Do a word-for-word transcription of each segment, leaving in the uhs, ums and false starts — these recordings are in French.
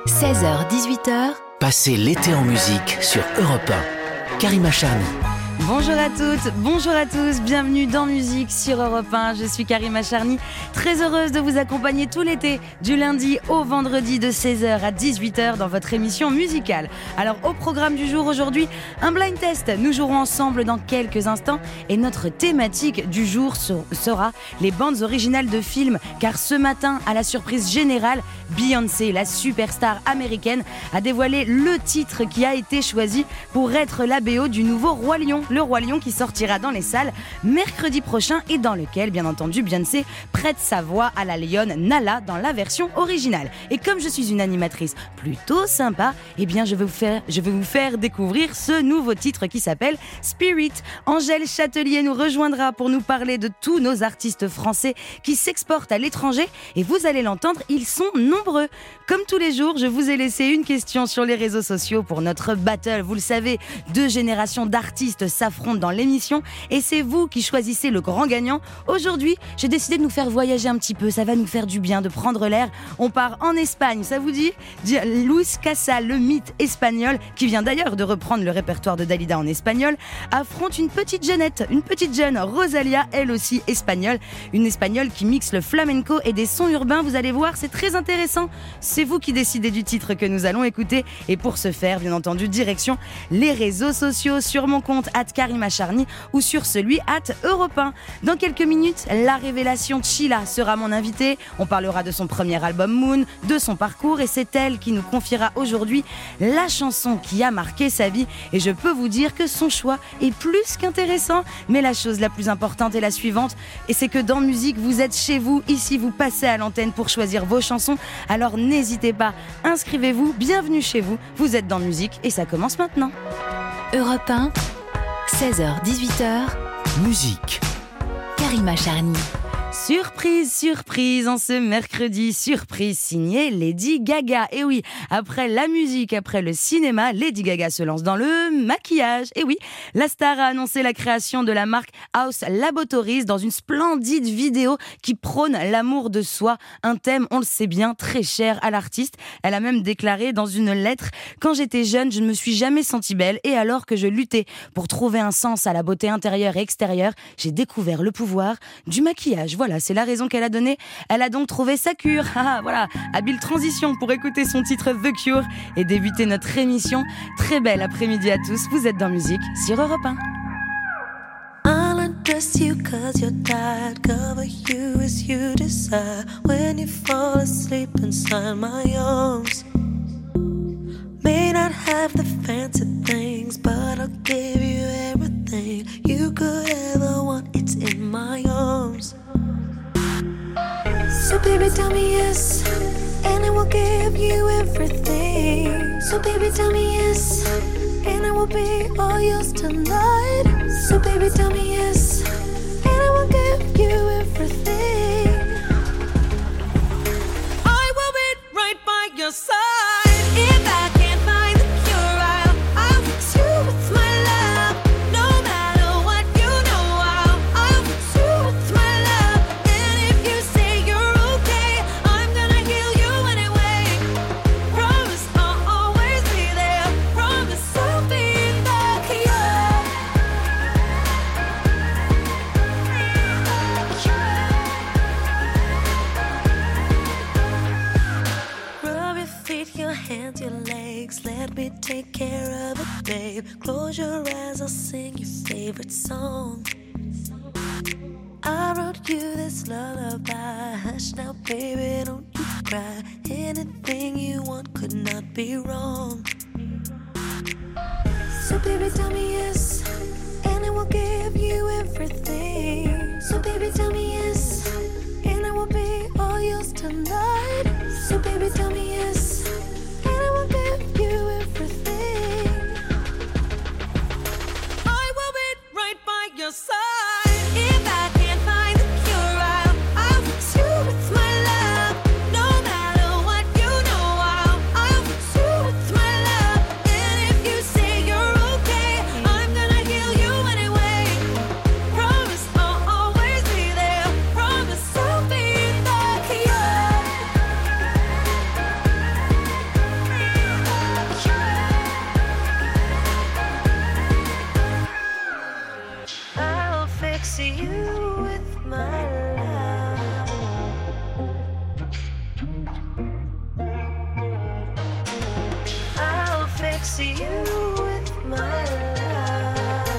seize heures dix-huit heures. Passez l'été en musique sur Europe un. Karima Charny. Bonjour à toutes, bonjour à tous, bienvenue dans Musique sur Europe un, je suis Karima Charny, très heureuse de vous accompagner tout l'été, du lundi au vendredi de seize heures à dix-huit heures dans votre émission musicale. Alors au programme du jour aujourd'hui, un blind test, nous jouerons ensemble dans quelques instants et notre thématique du jour sera les bandes originales de films, car ce matin, à la surprise générale, Beyoncé, la superstar américaine, a dévoilé le titre qui a été choisi pour être la B O du nouveau Roi Lion. Le Roi Lion qui sortira dans les salles mercredi prochain et dans lequel, bien entendu, Beyoncé prête sa voix à la lionne Nala dans la version originale. Et comme je suis une animatrice plutôt sympa, eh bien je vais vous faire, je vais vous faire découvrir ce nouveau titre qui s'appelle Spirit. Angèle Châtelier nous rejoindra pour nous parler de tous nos artistes français qui s'exportent à l'étranger et vous allez l'entendre, ils sont nombreux. Comme tous les jours, je vous ai laissé une question sur les réseaux sociaux pour notre battle. Vous le savez, deux générations d'artistes s'affrontent dans l'émission et c'est vous qui choisissez le grand gagnant. Aujourd'hui, j'ai décidé de nous faire voyager un petit peu, ça va nous faire du bien de prendre l'air. On part en Espagne, ça vous dit ? Luis Casal, le mythe espagnol, qui vient d'ailleurs de reprendre le répertoire de Dalida en espagnol, affronte une petite jeunette, une petite jeune, Rosalia, elle aussi espagnole, une espagnole qui mixe le flamenco et des sons urbains, vous allez voir, c'est très intéressant. C'est vous qui décidez du titre que nous allons écouter et pour ce faire, bien entendu, direction les réseaux sociaux sur mon compte arobase Karima Charny ou sur celui arobase Europe un. Dans quelques minutes, la révélation Chila sera mon invitée. On parlera de son premier album Moon, de son parcours et c'est elle qui nous confiera aujourd'hui la chanson qui a marqué sa vie. Et je peux vous dire que son choix est plus qu'intéressant. Mais la chose la plus importante est la suivante, et c'est que dans musique, vous êtes chez vous. Ici, vous passez à l'antenne pour choisir vos chansons. Alors n'hésitez pas, inscrivez-vous, bienvenue chez vous. Vous êtes dans musique et ça commence maintenant. Europe un, seize heures dix-huit heures. Musique. Karima Charny. Surprise, surprise, en ce mercredi, surprise signée Lady Gaga. Et oui, après la musique, après le cinéma, Lady Gaga se lance dans le maquillage. Et oui, la star a annoncé la création de la marque House Laboratories dans une splendide vidéo qui prône l'amour de soi, un thème, on le sait bien, très cher à l'artiste. Elle a même déclaré dans une lettre « Quand j'étais jeune, je ne me suis jamais sentie belle et alors que je luttais pour trouver un sens à la beauté intérieure et extérieure, j'ai découvert le pouvoir du maquillage. » Voilà, c'est la raison qu'elle a donnée. Elle a donc trouvé sa cure. Ah, voilà, habile transition pour écouter son titre The Cure et débuter notre émission. Très belle après-midi à tous. Vous êtes dans Musique sur Europe un. I'll undress you cause you're tired. Cover you as you decide. When you fall asleep inside my arms. May not have the fancy things, but I'll give you everything you could ever want. It's in my arms. So baby tell me yes, and I will give you everything. So baby tell me yes, and I will be all yours tonight. So baby tell me yes, and I will give you everything. I will be right by your side. If I can't find the cure, I'll, I'll fix you with my love. No matter what, you know I'll, I'll fix you with my love. And if you say you're okay, I'm gonna heal you anyway. Promise I'll always be there. Promise I'll be the cure. Rub your feet, your hands, your legs. Let me take care of it, babe. Close your eyes, I'll sing your favorite song. I wrote you this lullaby. Hush now, baby, don't you cry. Anything you want could not be wrong. So baby, tell me yes, and I will give you everything. So baby, tell me yes, and I will be all yours tonight. So baby, tell me yes, and I will give you everything. I will be right by your side. If I can't find the cure, I'll, I'll fix you with my love. No matter what, you know I'll, I'll fix you with my love. And if you say you're okay, I'm gonna heal you anyway. Promise I'll always be there. see you with my love.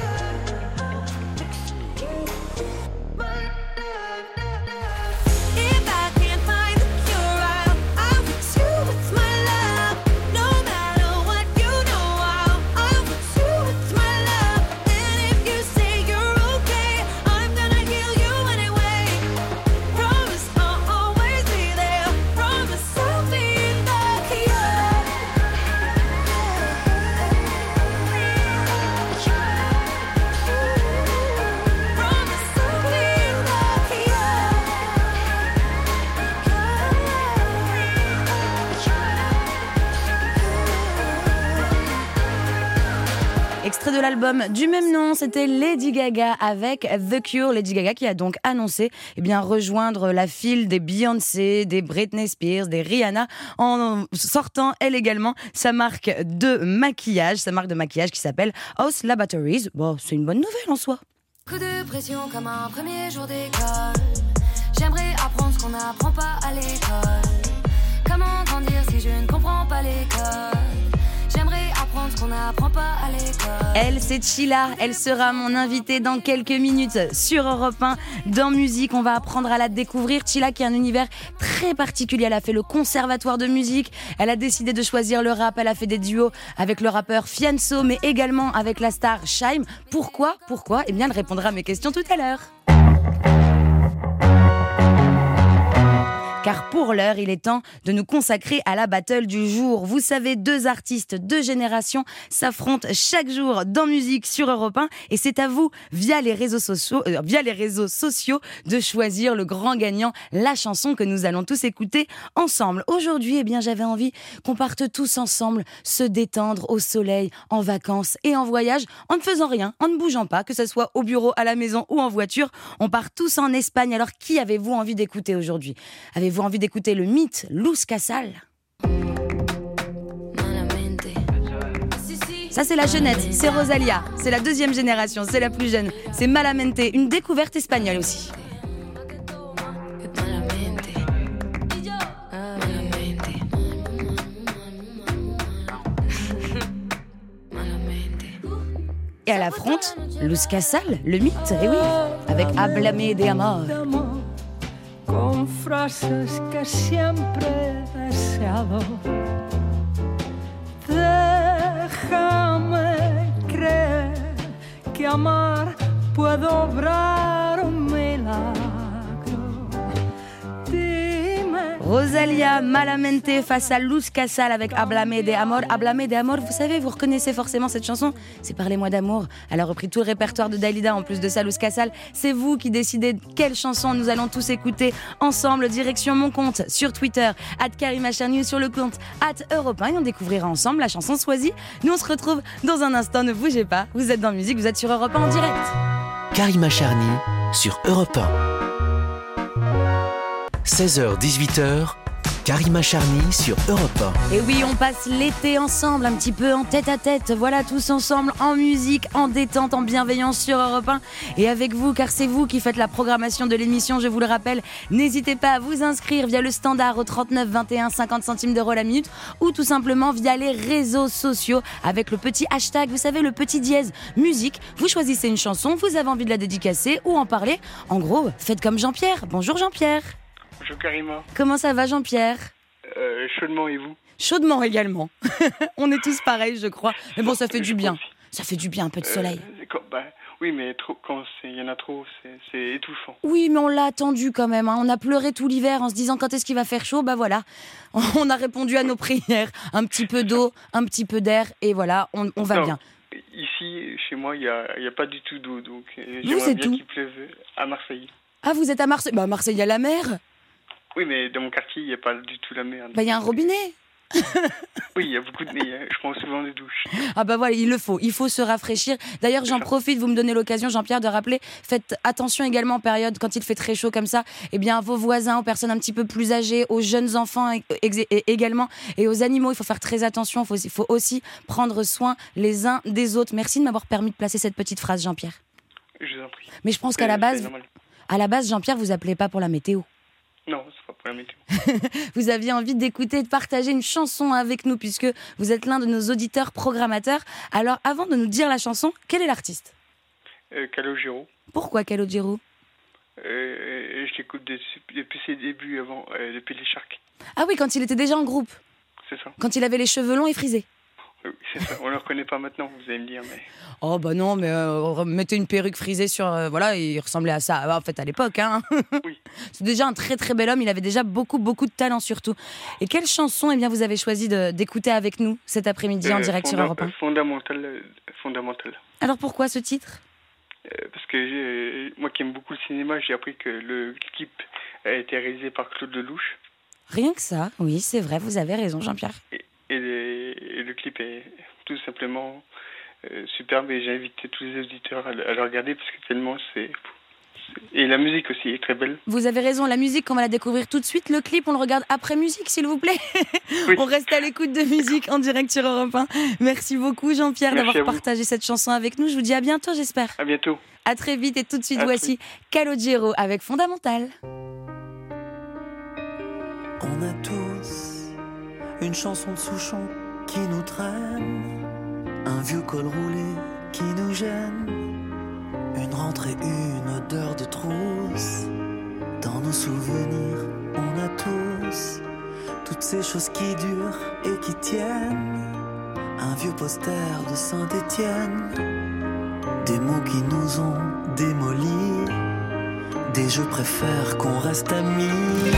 If I can't find the cure, I'll, I'll fix you with my love. No matter what you know, I'll, I'll fix you with my love. And if you say you're okay, I'm gonna heal you anyway. Promise I'll always be there. Promise I'll be the cure. Promise I'll be the cure. Extrait de l'album du même nom, c'était Lady Gaga avec The Cure. Lady Gaga qui a donc annoncé eh bien, rejoindre la file des Beyoncé, des Britney Spears, des Rihanna, en sortant elle également sa marque de maquillage, sa marque de maquillage qui s'appelle House Laboratories. Bon, c'est une bonne nouvelle en soi. Coup de pression comme un premier jour d'école. J'aimerais apprendre ce qu'on n'apprend pas à l'école. Comment grandir si je ne comprends pas l'école? J'aimerais apprendre ce qu'on n'apprend pas à l'école. Elle, c'est Chila. Elle sera mon invitée dans quelques minutes sur Europe un. Dans Musique, on va apprendre à la découvrir. Chila qui a un univers très particulier. Elle a fait le conservatoire de musique. Elle a décidé de choisir le rap. Elle a fait des duos avec le rappeur Fianso, mais également avec la star Shaim. Pourquoi Pourquoi Eh bien, elle répondra à mes questions tout à l'heure. Car pour l'heure, il est temps de nous consacrer à la battle du jour. Vous savez, deux artistes, deux générations s'affrontent chaque jour dans Musique sur Europe un. Et c'est à vous, via les réseaux sociaux, euh, via les réseaux sociaux, de choisir le grand gagnant, la chanson que nous allons tous écouter ensemble. Aujourd'hui, eh bien, j'avais envie qu'on parte tous ensemble, se détendre au soleil, en vacances et en voyage, en ne faisant rien, en ne bougeant pas, que ce soit au bureau, à la maison ou en voiture. On part tous en Espagne. Alors, qui avez-vous envie d'écouter aujourd'hui ? Avez-vous envie d'écouter le mythe Luz Casal? Ça, c'est la jeunette, c'est Rosalia. C'est la deuxième génération, c'est la plus jeune. C'est Malamente, une découverte espagnole aussi. Et elle affronte Luz Casal, le mythe, et oui, avec Háblame de amor. Con frases que siempre he deseado. Déjame creer que amar puede obrar un milagro. Dime. Rosalia Malamente face à Luz Casal avec Háblame de amor. Háblame de amor, vous savez, vous reconnaissez forcément cette chanson. C'est Parlez-moi d'amour. Elle a repris tout le répertoire de Dalida en plus de ça, Luz Casal. C'est vous qui décidez de quelle chanson nous allons tous écouter ensemble. Direction mon compte sur Twitter, arobase Karima Charny, sur le compte arobase Europe un. Et on découvrira ensemble la chanson choisie. Nous, on se retrouve dans un instant. Ne bougez pas. Vous êtes dans Musique, vous êtes sur Europe un en direct. Karima Charny sur Europe un. seize heures dix-huit heures, Karima Charny sur Europe un. Et oui, on passe l'été ensemble, un petit peu en tête à tête. Voilà, tous ensemble, en musique, en détente, en bienveillance sur Europe un. Et avec vous, car c'est vous qui faites la programmation de l'émission, je vous le rappelle. N'hésitez pas à vous inscrire via le standard au trente-neuf vingt et un, cinquante centimes d'euros la minute, ou tout simplement via les réseaux sociaux avec le petit hashtag, vous savez, le petit dièse musique. Vous choisissez une chanson, vous avez envie de la dédicacer ou en parler. En gros, faites comme Jean-Pierre. Bonjour Jean-Pierre. Bonjour Karima. Comment ça va Jean-Pierre ? Euh, chaudement et vous? Chaudement également. On est tous pareils, je crois. Mais bon, ça fait du bien. Ça fait du bien, un peu de soleil. Euh, quand, bah, oui, mais trop, quand il y en a trop, c'est, c'est étouffant. Oui, mais on l'a attendu quand même. Hein. On a pleuré tout l'hiver en se disant quand est-ce qu'il va faire chaud. Bah voilà, on a répondu à nos prières. Un petit peu d'eau, un petit peu d'air, et voilà, on, on va non, bien. Ici, chez moi, il n'y a, y a pas du tout d'eau, donc euh, Vous, j'aimerais c'est bien tout. qu'il pleuve à Marseille. Ah, vous êtes à Marseille ? Bah, à Marseille, il y a la mer. Oui, mais dans mon quartier, il n'y a pas du tout la mer. Bah, il y a un robinet. Oui, il y a beaucoup de... mais je prends souvent des douches. Ah bah voilà, il le faut, il faut se rafraîchir. D'ailleurs, j'en profite, vous me donnez l'occasion, Jean-Pierre, de rappeler, faites attention également en période, quand il fait très chaud comme ça, eh bien, à vos voisins, aux personnes un petit peu plus âgées, aux jeunes enfants ex- également, et aux animaux, il faut faire très attention, il faut, il faut aussi prendre soin les uns des autres. Merci de m'avoir permis de placer cette petite phrase, Jean-Pierre. Je vous en prie. Mais je pense qu'à la base, à la base, Jean-Pierre, vous appelez pas pour la météo. Non, c'est pas pour la météo. Vous aviez envie d'écouter et de partager une chanson avec nous puisque vous êtes l'un de nos auditeurs programmateurs. Alors avant de nous dire la chanson, quel est l'artiste ? Euh, Calogero. Pourquoi Calogero ? Euh, je l'écoute depuis, depuis ses débuts, avant, euh, depuis les Sharks. Ah oui, quand il était déjà en groupe. C'est ça. Quand il avait les cheveux longs et frisés. Oui, c'est ça. On ne le reconnaît pas maintenant, vous allez me dire, mais... Oh bah non, mais euh, mettez une perruque frisée sur... Euh, voilà, il ressemblait à ça, en fait, à l'époque. Hein. Oui. C'est déjà un très très bel homme, il avait déjà beaucoup beaucoup de talent surtout. Et quelle chanson eh bien, vous avez choisi de, d'écouter avec nous cet après-midi en Euh, direct sur fonda- Europe un ? euh, Fondamental. euh, Fondamental. Alors pourquoi ce titre ? Euh, parce que j'ai- moi qui aime beaucoup le cinéma, j'ai appris que le clip a été réalisé par Claude Lelouch. Rien que ça, oui, c'est vrai, vous avez raison Jean-Pierre. Et, et, les- et le clip est tout simplement euh, superbe et j'ai invité tous les auditeurs à, le- à le regarder parce que tellement c'est... c'est- Et la musique aussi est très belle. Vous avez raison, la musique, on va la découvrir tout de suite. Le clip, on le regarde après musique, s'il vous plaît. Oui. On reste à l'écoute de musique en direct sur Europe un. Merci beaucoup Jean-Pierre Merci d'avoir à vous. partagé cette chanson avec nous. Je vous dis à bientôt, j'espère. À bientôt. À très vite et tout de suite, À voici Calogero avec Fondamental. On a tous une chanson de Souchon qui nous traîne, un vieux col roulé qui nous gêne, une rentrée, une odeur de trousse. Dans nos souvenirs, on a tous toutes ces choses qui durent et qui tiennent, un vieux poster de Saint-Étienne, des mots qui nous ont démolis, des je préfère qu'on reste amis.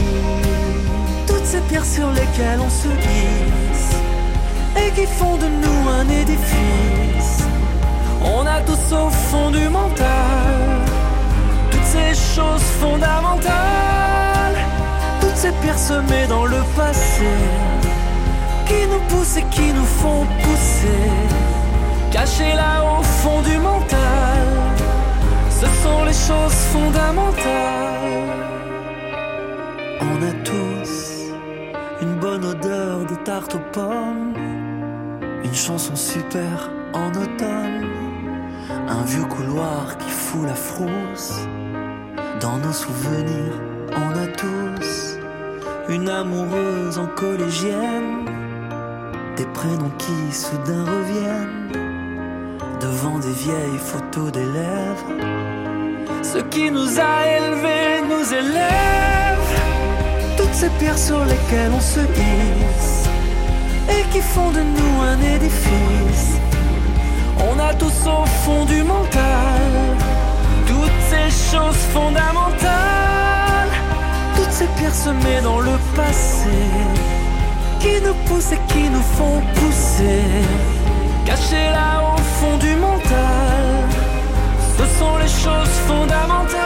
Toutes ces pierres sur lesquelles on se hisse et qui font de nous un édifice. On a tous au fond du mental toutes ces choses fondamentales, toutes ces pierres semées dans le passé qui nous poussent et qui nous font pousser, cachées là au fond du mental. Ce sont les choses fondamentales. On a tous une bonne odeur de tarte aux pommes, une chanson super en automne, un vieux couloir qui fout la frousse. Dans nos souvenirs, on a tous une amoureuse en collégienne, des prénoms qui soudain reviennent devant des vieilles photos d'élèves. Ce qui nous a élevés nous élève, toutes ces pierres sur lesquelles on se hisse et qui font de nous un édifice. On a tous au fond du mental toutes ces choses fondamentales, toutes ces pierres semées dans le passé qui nous poussent et qui nous font pousser, cachées là au fond du mental. Ce sont les choses fondamentales.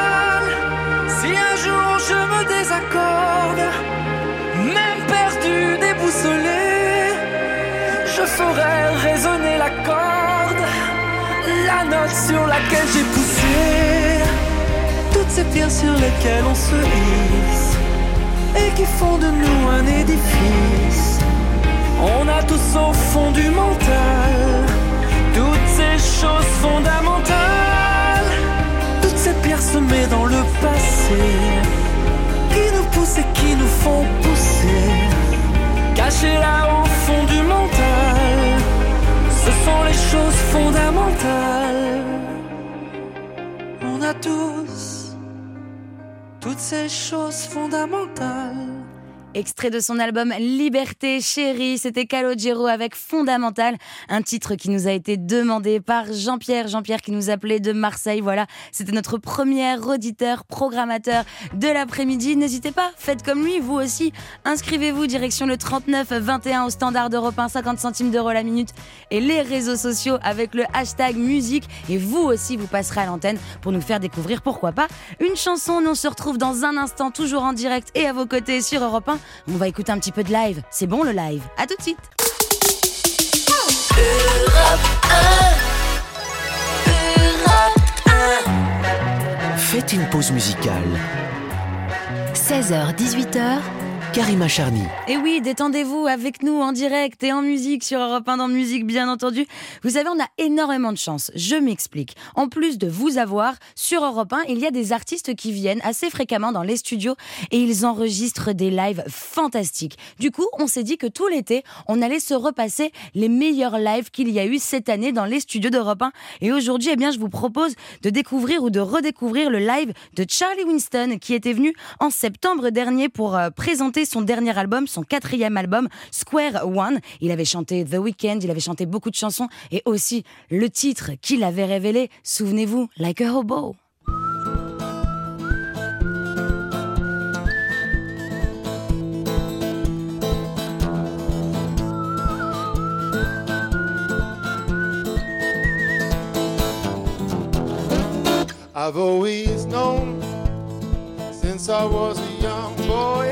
Si un jour je me désaccorde, même perdu, déboussolé, je ferai résonner la corde, la note sur laquelle j'ai poussé. Toutes ces pierres sur lesquelles on se hisse et qui font de nous un édifice. On a tous au fond du mental toutes ces choses fondamentales, toutes ces pierres semées dans le passé qui nous poussent et qui nous font pousser, cachées là au fond du mental. Ce sont les choses fondamentales. On a tous toutes ces choses fondamentales. Extrait de son album Liberté Chérie, c'était Calogero avec Fondamental, un titre qui nous a été demandé par Jean-Pierre, Jean-Pierre qui nous appelait de Marseille. Voilà, c'était notre premier auditeur, programmateur de l'après-midi. N'hésitez pas, faites comme lui, vous aussi. Inscrivez-vous, direction le trente-neuf vingt et un au standard d'Europe un, cinquante centimes d'euros la minute, et les réseaux sociaux avec le hashtag musique. Et vous aussi, vous passerez à l'antenne pour nous faire découvrir, pourquoi pas, une chanson. Nous on se retrouve dans un instant, toujours en direct et à vos côtés sur Europe un. On va écouter un petit peu de live. C'est bon le live. À tout de suite. Europe un. Europe un. Faites une pause musicale. seize heures dix-huit heures, Karima Charny. Et oui, détendez-vous avec nous en direct et en musique sur Europe un dans Musique, bien entendu. Vous savez, on a énormément de chance. Je m'explique. En plus de vous avoir, sur Europe un, il y a des artistes qui viennent assez fréquemment dans les studios et ils enregistrent des lives fantastiques. Du coup, on s'est dit que tout l'été, on allait se repasser les meilleurs lives qu'il y a eu cette année dans les studios d'Europe un. Et aujourd'hui, eh bien, je vous propose de découvrir ou de redécouvrir le live de Charlie Winston qui était venu en septembre dernier pour euh, présenter son dernier album, son quatrième album, Square One. Il avait chanté The Weeknd, il avait chanté beaucoup de chansons et aussi le titre qu'il avait révélé, souvenez-vous, Like a Hobo. I've always known since I was a young boy,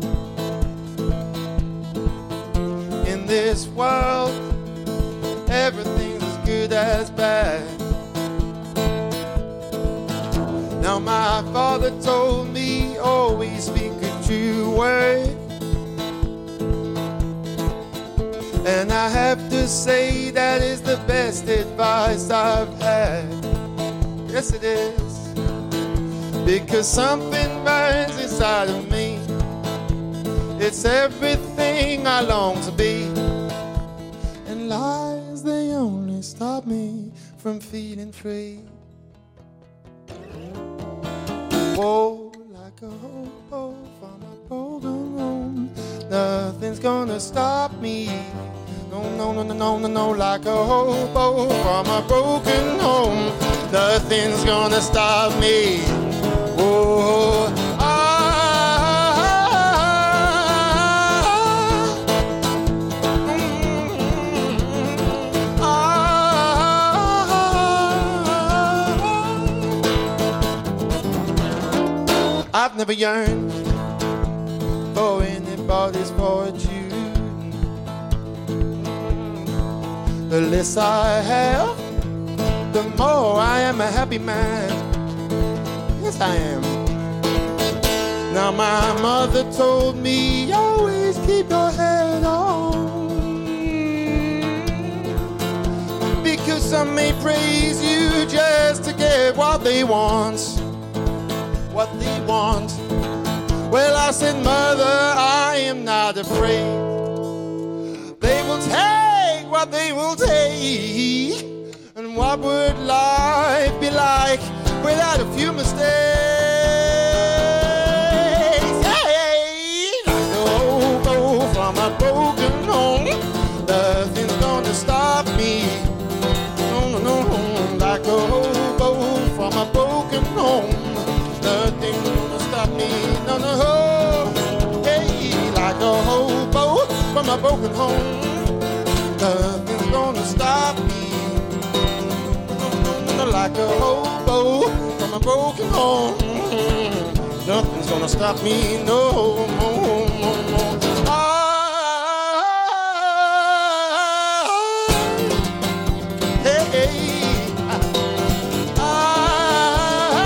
in this world everything's as good as bad. Now my father told me always speak a true word, and I have to say that is the best advice I've had. Yes it is, because something burns inside of me. It's everything I long to be, and lies, they only stop me from feeling free. Whoa, like a hobo from a broken home, nothing's gonna stop me. No, no, no, no, no, no, no, like a hobo from a broken home, nothing's gonna stop me. Whoa, ah, mm, ah. I've never yearned for anybody's fortune. The less I have, the more I am a happy man. Yes, I am. Now my mother told me, always keep your head on, because some may praise you just to get what they want, what they want. Well, I said, Mother, I am not afraid. They will take what they will take, and what would life be like without a few mistakes? Hey, like a hobo from a broken home, nothing's gonna stop me. No, no, no, like a hobo from a broken home, nothing's gonna stop me. No, no, hey, like a hobo from a broken home, nothing's gonna stop me. Like a hobo from a broken home, nothing's gonna stop me no more, no more. Ah, hey, hey, ah,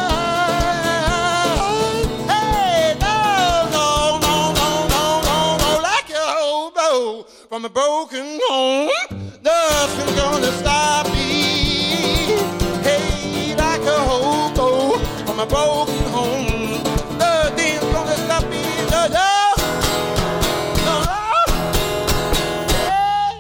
hey, no, no, no, no, no, no, no, like a hobo from a broken home, nothing's gonna stop me. From a broken home, nothing's gonna stop me, no, no, no, hey.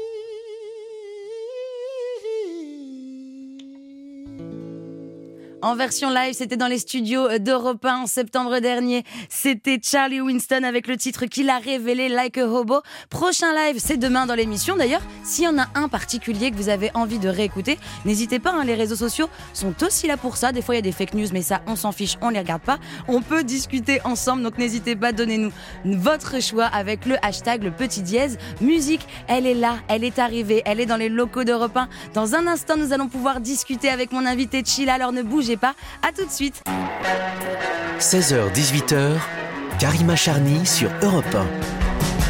En version live, c'était dans les studios d'Europe un en septembre dernier. C'était Charlie Winston avec le titre qu'il a révélé, Like a Hobo. Prochain live, c'est demain dans l'émission. D'ailleurs, s'il y en a un particulier que vous avez envie de réécouter, n'hésitez pas, hein, les réseaux sociaux sont aussi là pour ça. Des fois, il y a des fake news, mais ça, on s'en fiche, on les regarde pas. On peut discuter ensemble, donc n'hésitez pas, donnez-nous votre choix avec le hashtag, le petit dièse. Musique, elle est là, elle est arrivée, elle est dans les locaux d'Europe un. Dans un instant, nous allons pouvoir discuter avec mon invité Chila, alors ne bougez pas. À tout de suite. seize heures dix-huit heures, Karima Charny sur Europe un.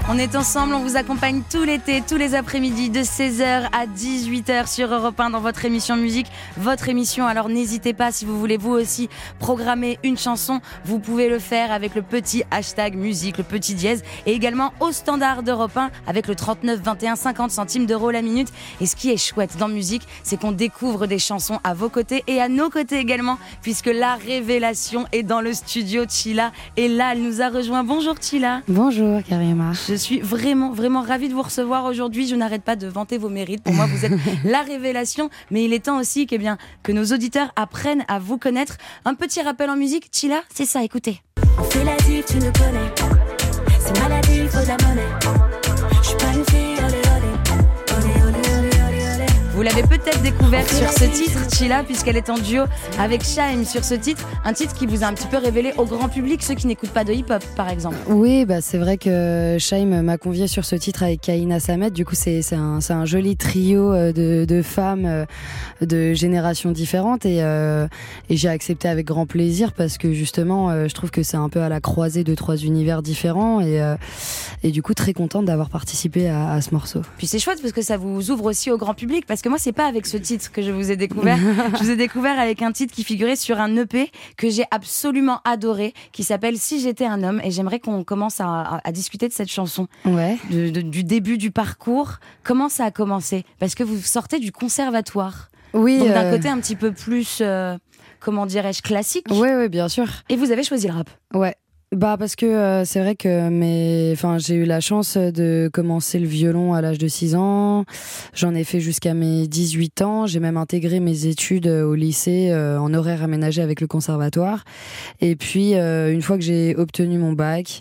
On est ensemble, on vous accompagne tout l'été, tous les après-midi de seize heures à dix-huit heures sur Europe un dans votre émission musique, votre émission. Alors n'hésitez pas, si vous voulez vous aussi programmer une chanson, vous pouvez le faire avec le petit hashtag musique, le petit dièse, et également au standard d'Europe un avec le trente-neuf vingt et un, cinquante centimes d'euros la minute. Et ce qui est chouette dans musique, c'est qu'on découvre des chansons à vos côtés et à nos côtés également, puisque la révélation est dans le studio. Tchila est là, elle nous a rejoint. Bonjour Tchila. Bonjour Karima. Je suis vraiment, vraiment ravie de vous recevoir aujourd'hui. Je n'arrête pas de vanter vos mérites. Pour moi, vous êtes la révélation. Mais il est temps aussi que, bien, que nos auditeurs apprennent à vous connaître. Un petit rappel en musique. Tchila, c'est ça, écoutez. On fait la dive, tu nous connais. C'est maladie, faut de la monnaie. Je suis pas une fille, olé, olé. Olé, olé, olé, olé, olé. Vous l'avez peut-être découvert sur ce titre, Tchila, puisqu'elle est en duo avec Shaim sur ce titre. Un titre qui vous a un petit peu révélé au grand public, ceux qui n'écoutent pas de hip-hop, par exemple. Oui, bah c'est vrai que Shaim m'a convié sur ce titre avec Kaina Samet. Du coup, c'est, c'est, un, c'est un joli trio de, de femmes de générations différentes. Et, euh, et j'ai accepté avec grand plaisir parce que justement, euh, je trouve que c'est un peu à la croisée de trois univers différents. Et, euh, et du coup, très contente d'avoir participé à, à ce morceau. Puis c'est chouette parce que ça vous ouvre aussi au grand public. Parce que moi, c'est pas avec ce titre que je vous ai découvert. Je vous ai découvert avec un titre qui figurait sur un E P que j'ai absolument adoré, qui s'appelle Si j'étais un homme. Et j'aimerais qu'on commence à, à, à discuter de cette chanson. Ouais. De, de, du début du parcours. Comment ça a commencé? Parce que vous sortez du conservatoire. Oui. Donc d'un euh... côté un petit peu plus, euh, comment dirais-je, classique. Oui, oui, bien sûr. Et vous avez choisi le rap. Ouais. Bah parce que euh, c'est vrai que mes... enfin, j'ai eu la chance de commencer le violon à l'âge de six ans. J'en ai fait jusqu'à mes dix-huit ans. J'ai même intégré mes études au lycée euh, en horaire aménagé avec le conservatoire. Et puis, euh, une fois que j'ai obtenu mon bac,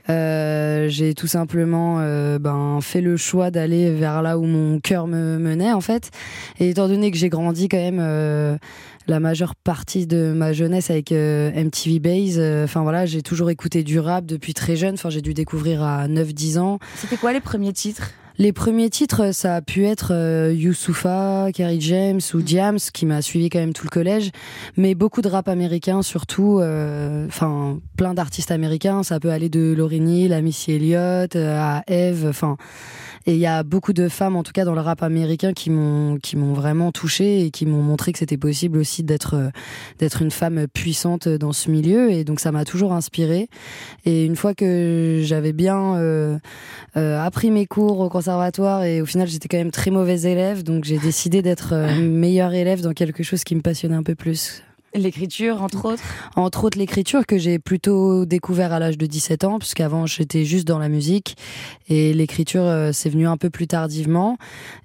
euh, j'ai tout simplement euh, ben, fait le choix d'aller vers là où mon cœur me menait, en fait. Et étant donné que j'ai grandi quand même... Euh, la majeure partie de ma jeunesse avec euh, M T V Base. Enfin euh, voilà, j'ai toujours écouté du rap depuis très jeune. Enfin, j'ai dû découvrir à neuf dix ans. C'était quoi les premiers titres ? Les premiers titres, ça a pu être euh, Youssoupha, Kerry James ou Diams, qui m'a suivi quand même tout le collège. Mais beaucoup de rap américain, surtout. Enfin, euh, plein d'artistes américains. Ça peut aller de Lauryn Hill à Missy Elliott, euh, à Eve. Enfin... Et il y a beaucoup de femmes, en tout cas dans le rap américain, qui m'ont qui m'ont vraiment touchée et qui m'ont montré que c'était possible aussi d'être euh, d'être une femme puissante dans ce milieu. Et donc ça m'a toujours inspirée. Et une fois que j'avais bien euh, euh, appris mes cours au conservatoire, et au final j'étais quand même très mauvaise élève, donc j'ai décidé d'être euh, meilleure élève dans quelque chose qui me passionnait un peu plus. L'écriture, entre autres Entre autres, l'écriture que j'ai plutôt découvert à l'âge de dix-sept ans, puisqu'avant j'étais juste dans la musique. Et l'écriture, euh, c'est venu un peu plus tardivement.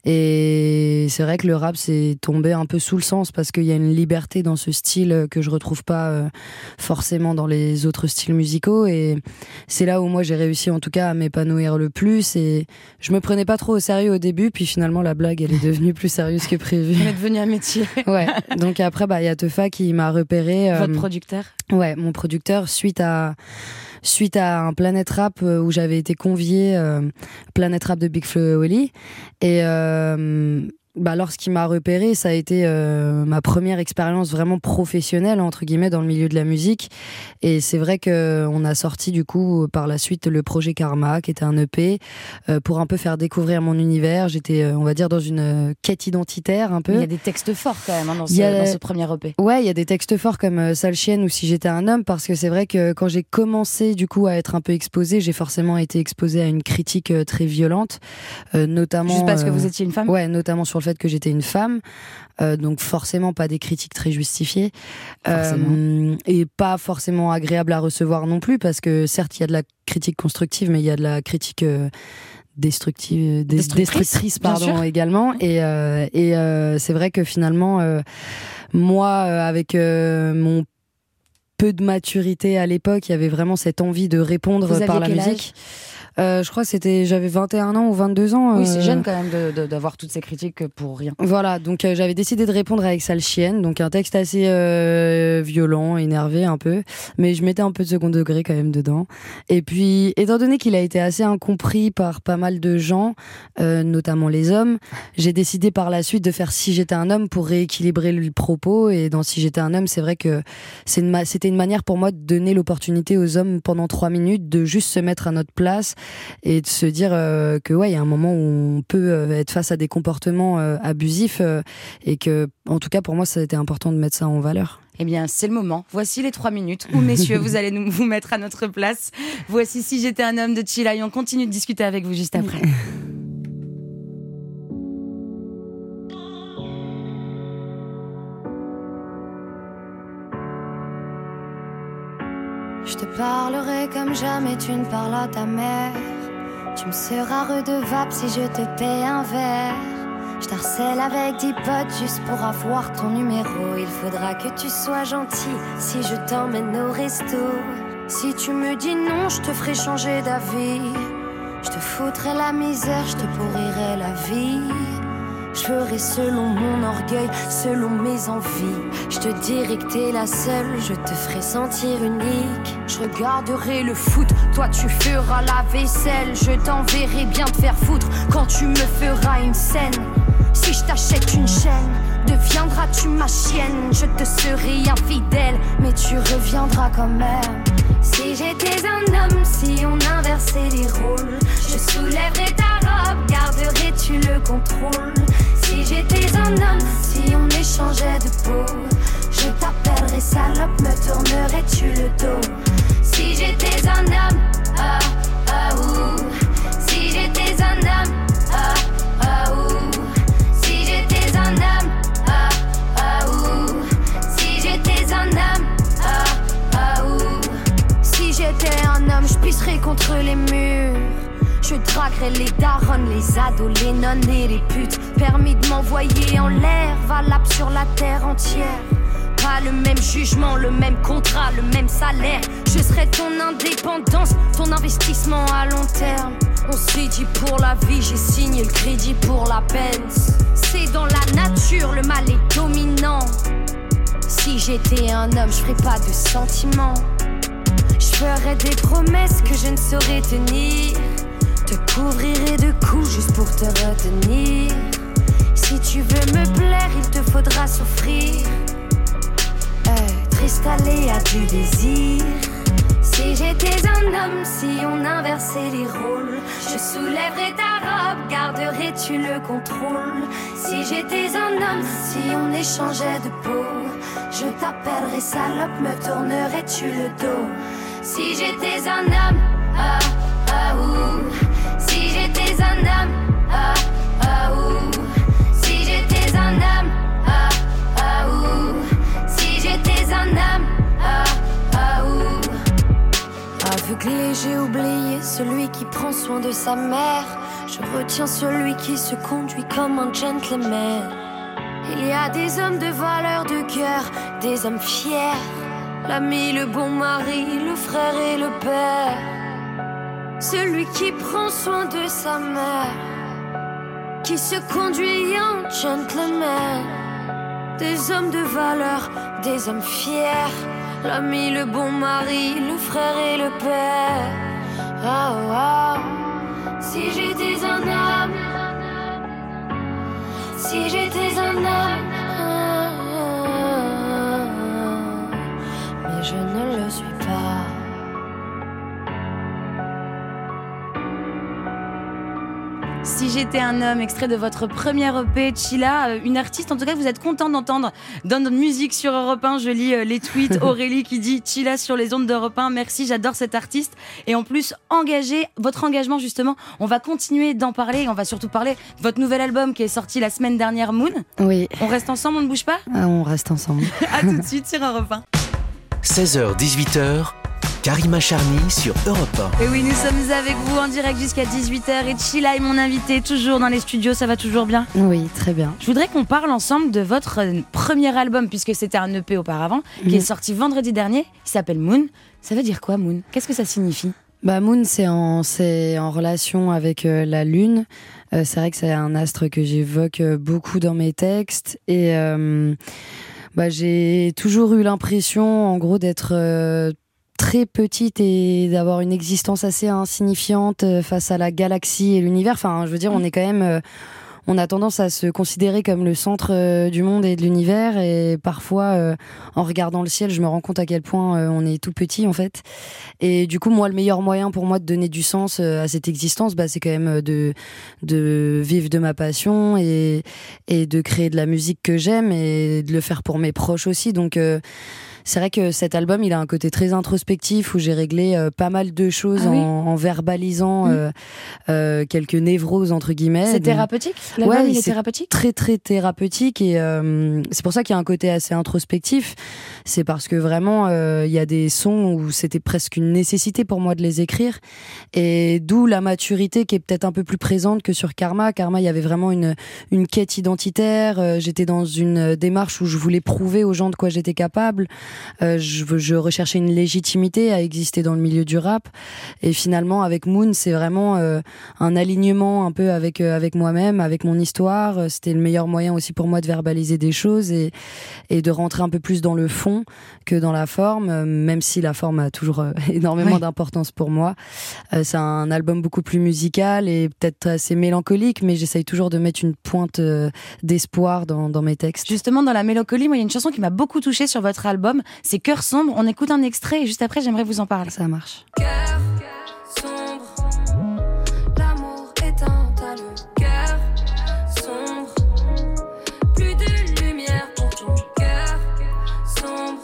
Et c'est vrai que le rap, c'est tombé un peu sous le sens, parce qu'il y a une liberté dans ce style que je retrouve pas euh, forcément dans les autres styles musicaux. Et c'est là où moi j'ai réussi en tout cas à m'épanouir le plus. Et je me prenais pas trop au sérieux au début, puis finalement la blague, elle est devenue plus sérieuse que prévu. Elle est devenue un métier. Ouais. Donc après, bah, il y a Tefa qui m'a repéré. Euh, Votre producteur ? Ouais, mon producteur, suite à suite à un Planet Rap où j'avais été conviée, euh, Planet Rap de Big Flo et Oli. Et euh, bah, lorsqu'il m'a repéré, ça a été euh, ma première expérience vraiment professionnelle, entre guillemets, dans le milieu de la musique. Et c'est vrai qu'on a sorti du coup par la suite le projet Karma, qui était un E P, euh, pour un peu faire découvrir mon univers. J'étais, euh, on va dire, dans une euh, quête identitaire un peu. Il y a des textes forts quand même hein, dans, ce, a... dans ce premier E P. Ouais, il y a des textes forts comme euh, Sale Chienne ou Si j'étais un homme, parce que c'est vrai que quand j'ai commencé du coup à être un peu exposée, j'ai forcément été exposée à une critique euh, très violente, euh, notamment... Juste parce que euh, vous étiez une femme ? Ouais, notamment sur le fait que j'étais une femme, euh, donc forcément pas des critiques très justifiées, euh, et pas forcément agréable à recevoir non plus, parce que certes il y a de la critique constructive, mais il y a de la critique euh, destructive, des, destructrice, destructrice pardon également, et, euh, et euh, c'est vrai que finalement euh, moi euh, avec euh, mon peu de maturité à l'époque, il y avait vraiment cette envie de répondre Vous par la quel musique. Euh, je crois que c'était, j'avais vingt et un ans ou vingt-deux ans. Oui, c'est euh... jeune quand même de, de, d'avoir toutes ces critiques pour rien. Voilà, donc euh, j'avais décidé de répondre avec Sale Chienne, donc un texte assez euh, violent, énervé un peu, mais je mettais un peu de second degré quand même dedans. Et puis, étant donné qu'il a été assez incompris par pas mal de gens, euh, notamment les hommes, j'ai décidé par la suite de faire Si j'étais un homme pour rééquilibrer le propos. Et dans Si j'étais un homme, c'est vrai que c'est une ma- c'était une manière pour moi de donner l'opportunité aux hommes pendant trois minutes de juste se mettre à notre place, et de se dire euh, que ouais, il y a un moment où on peut euh, être face à des comportements euh, abusifs euh, et que, en tout cas, pour moi, ça a été important de mettre ça en valeur. Eh bien, c'est le moment. Voici les trois minutes où, messieurs, vous allez nous, vous mettre à notre place. Voici Si j'étais un homme de Chila et on continue de discuter avec vous juste après. Je te parlerai comme jamais tu ne parles à ta mère. Tu me seras redevable si je te paie un verre. Je t'harcèle avec dix potes juste pour avoir ton numéro. Il faudra que tu sois gentil si je t'emmène au resto. Si tu me dis non, je te ferai changer d'avis. Je te foutrai la misère, je te pourrirai la vie. Je ferai selon mon orgueil, selon mes envies. Je te dirai que t'es la seule, je te ferai sentir unique. Je regarderai le foot, toi tu feras la vaisselle. Je t'enverrai bien te faire foutre quand tu me feras une scène. Si je t'achète une chaîne, deviendras-tu ma chienne? Je te serai infidèle, mais tu reviendras quand même. Si j'étais un homme, si on inversait les rôles, je soulèverais ta robe, garderais-tu le contrôle? Si j'étais un homme, si on échangeait de peau, je t'appellerais salope, me tournerais-tu le dos? Si j'étais un homme, ah, ah, ouh. Si j'étais un homme, ah, ah, ouh. Si j'étais un homme, ah, ah, ouh. Si j'étais un homme, ah, ah, ouh. Si j'étais un homme, je pisserais contre les murs. Je draguerais les darons, les ados, les nonnes et les putes. Permis de m'envoyer en l'air, valable sur la terre entière. Pas le même jugement, le même contrat, le même salaire. Je serai ton indépendance, ton investissement à long terme. On s'est dit pour la vie, j'ai signé le crédit pour la Benz. C'est dans la nature, le mal est dominant. Si j'étais un homme, je ferais pas de sentiments. Je ferais des promesses que je ne saurais tenir. Te couvrirai de coups juste pour te retenir. Si tu veux me plaire, il te faudra souffrir. Être installé à du désir. Si j'étais un homme, si on inversait les rôles, je soulèverais ta robe, garderais-tu le contrôle? Si j'étais un homme, si on échangeait de peau, je t'appellerais salope, me tournerais-tu le dos? Si j'étais un homme, ah, ah, ouh. Si j'étais un homme, ah, ah, ouh. Si j'étais un homme, ah, ah, ouh. Si j'étais un homme, ah, ah, ouh. Aveuglé, j'ai oublié celui qui prend soin de sa mère. Je retiens celui qui se conduit comme un gentleman. Il y a des hommes de valeur de cœur, des hommes fiers. L'ami, le bon mari, le frère et le père. Celui qui prend soin de sa mère, qui se conduit en gentleman. Des hommes de valeur, des hommes fiers. L'ami, le bon mari, le frère et le père. Oh, oh. Si j'étais un homme, si j'étais un homme, mais je ne le suis pas. Si j'étais un homme, extrait de votre première E P, Chila, une artiste en tout cas que vous êtes content d'entendre dans notre musique sur Europe un. Je lis les tweets, Aurélie qui dit Chila sur les ondes d'Europe un, merci, j'adore cette artiste. Et en plus, engagé, votre engagement justement, on va continuer d'en parler, on va surtout parler de votre nouvel album qui est sorti la semaine dernière, Moon. Oui. On reste ensemble, on ne bouge pas? Ah, on reste ensemble. À tout de suite sur Europe un. seize heures dix-huit heures, Karima Charny sur Europe un. Et oui, nous sommes avec vous en direct jusqu'à dix-huit heures et Chila est mon invité, toujours dans les studios, ça va toujours bien? Oui, très bien. Je voudrais qu'on parle ensemble de votre premier album, puisque c'était un E P auparavant, mmh. qui est sorti vendredi dernier, il s'appelle Moon. Ça veut dire quoi, Moon? Qu'est-ce que ça signifie? Bah, Moon, c'est en, c'est en relation avec euh, la lune. Euh, c'est vrai que c'est un astre que j'évoque euh, beaucoup dans mes textes et euh, bah, j'ai toujours eu l'impression, en gros, d'être... Euh, très petite et d'avoir une existence assez insignifiante face à la galaxie et l'univers. Enfin, je veux dire, on est quand même, euh, on a tendance à se considérer comme le centre euh, du monde et de l'univers, et parfois euh, en regardant le ciel je me rends compte à quel point euh, on est tout petit en fait. Et du coup moi le meilleur moyen pour moi de donner du sens euh, à cette existence, bah, c'est quand même de, de vivre de ma passion et, et de créer de la musique que j'aime et de le faire pour mes proches aussi. Donc euh, c'est vrai que cet album, il a un côté très introspectif où j'ai réglé euh, pas mal de choses Ah oui. en, en verbalisant Mmh. euh, euh, quelques névroses entre guillemets. C'est Donc, thérapeutique. L'album, ouais, il est c'est thérapeutique. très très thérapeutique et euh, c'est pour ça qu'il y a un côté assez introspectif. C'est parce que vraiment euh, il y a des sons où c'était presque une nécessité pour moi de les écrire, et d'où la maturité qui est peut-être un peu plus présente que sur Karma. Karma, il y avait vraiment une une quête identitaire. Euh, j'étais dans une démarche où je voulais prouver aux gens de quoi j'étais capable. Euh, je, je recherchais une légitimité à exister dans le milieu du rap, et finalement avec Moon c'est vraiment euh, un alignement un peu avec euh, avec moi-même, avec mon histoire. Euh, C'était le meilleur moyen aussi pour moi de verbaliser des choses et et de rentrer un peu plus dans le fond que dans la forme, euh, même si la forme a toujours euh, énormément Ouais. d'importance pour moi. Euh, c'est un album beaucoup plus musical et peut-être assez mélancolique, mais j'essaye toujours de mettre une pointe euh, d'espoir dans dans mes textes. Justement, dans la mélancolie, moi, il y a une chanson qui m'a beaucoup touchée sur votre album. C'est Cœur sombre. On écoute un extrait et juste après, j'aimerais vous en parler. Ça marche. Cœur sombre, l'amour éteint à le cœur sombre, plus de lumière pour ton cœur sombre,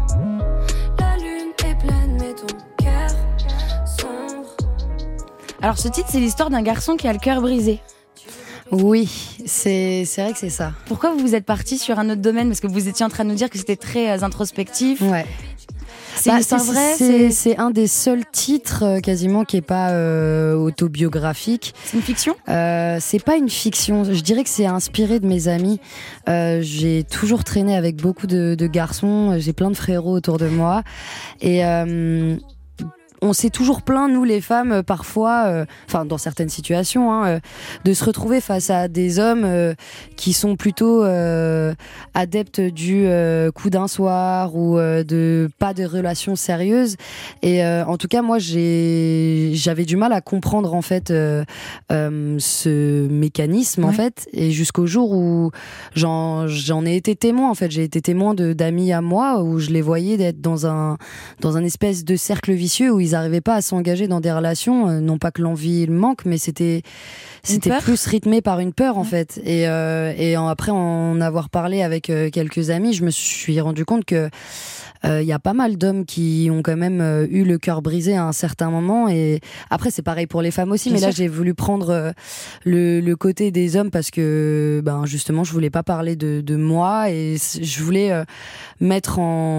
la lune est pleine mais ton cœur sombre. Alors, ce titre, c'est l'histoire d'un garçon qui a le cœur brisé. Oui, c'est c'est vrai que c'est ça. Pourquoi vous vous êtes parti sur un autre domaine? Parce que vous étiez en train de nous dire que c'était très euh, introspectif. Ouais. C'est Bah, une histoire c'est- vraie. c'est C'est c'est un des seuls titres euh, quasiment qui est pas euh, autobiographique. c'est une fiction. Euh, c'est pas une fiction. Je dirais que c'est inspiré de mes amis. Euh, j'ai toujours traîné avec beaucoup de, de garçons. J'ai plein de frérots autour de moi et euh, on s'est toujours plaint, nous les femmes, euh, parfois, euh, enfin dans certaines situations, hein, euh, de se retrouver face à des hommes euh, qui sont plutôt euh, adeptes du euh, coup d'un soir ou euh, de pas de relations sérieuses. Et euh, en tout cas, moi, j'ai j'avais du mal à comprendre en fait euh, euh, ce mécanisme en Ouais. fait, et jusqu'au jour où j'en j'en ai été témoin. En fait, j'ai été témoin de d'amis à moi où je les voyais d'être dans un dans un espèce de cercle vicieux où ils n'arrivaient pas à s'engager dans des relations, euh, non pas que l'envie manque, mais c'était c'était peur. plus rythmé par une peur en fait. Et, euh, et en, après en avoir parlé avec euh, quelques amis, je me suis rendu compte que il y a pas mal d'hommes qui ont quand même euh, eu le cœur brisé à un certain moment. Et après c'est pareil pour les femmes aussi, Bien mais là sûr. j'ai voulu prendre euh, le, le côté des hommes parce que ben justement je voulais pas parler de, de moi et c- je voulais euh, mettre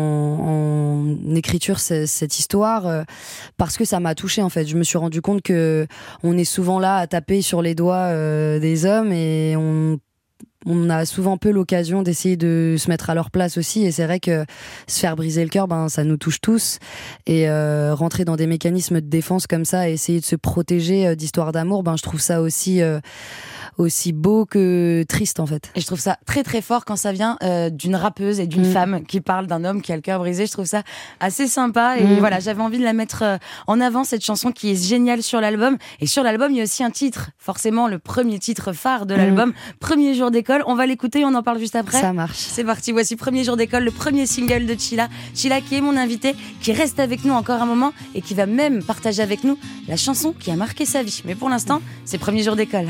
en, en écriture ce- cette histoire euh, parce que ça m'a touchée en fait. Je me suis rendu compte que on est souvent là à taper sur les doigts euh, des hommes et on on a souvent peu l'occasion d'essayer de se mettre à leur place aussi, et c'est vrai que se faire briser le cœur, ben ça nous touche tous, et euh, rentrer dans des mécanismes de défense comme ça et essayer de se protéger euh, d'histoires d'amour, ben je trouve ça aussi euh, aussi beau que triste en fait. Et je trouve ça très très fort quand ça vient euh, d'une rappeuse et d'une Mm. femme qui parle d'un homme qui a le cœur brisé. Je trouve ça assez sympa et Mm. voilà, j'avais envie de la mettre euh, en avant, cette chanson qui est géniale sur l'album. Et sur l'album, il y a aussi un titre, forcément le premier titre phare de l'album, Premier jour d'école. On va l'écouter et on en parle juste après. Ça marche. C'est parti, voici Premier jour d'école, le premier single de Chila. Chila qui est mon invité, qui reste avec nous encore un moment et qui va même partager avec nous la chanson qui a marqué sa vie. Mais pour l'instant, c'est Premier jour d'école.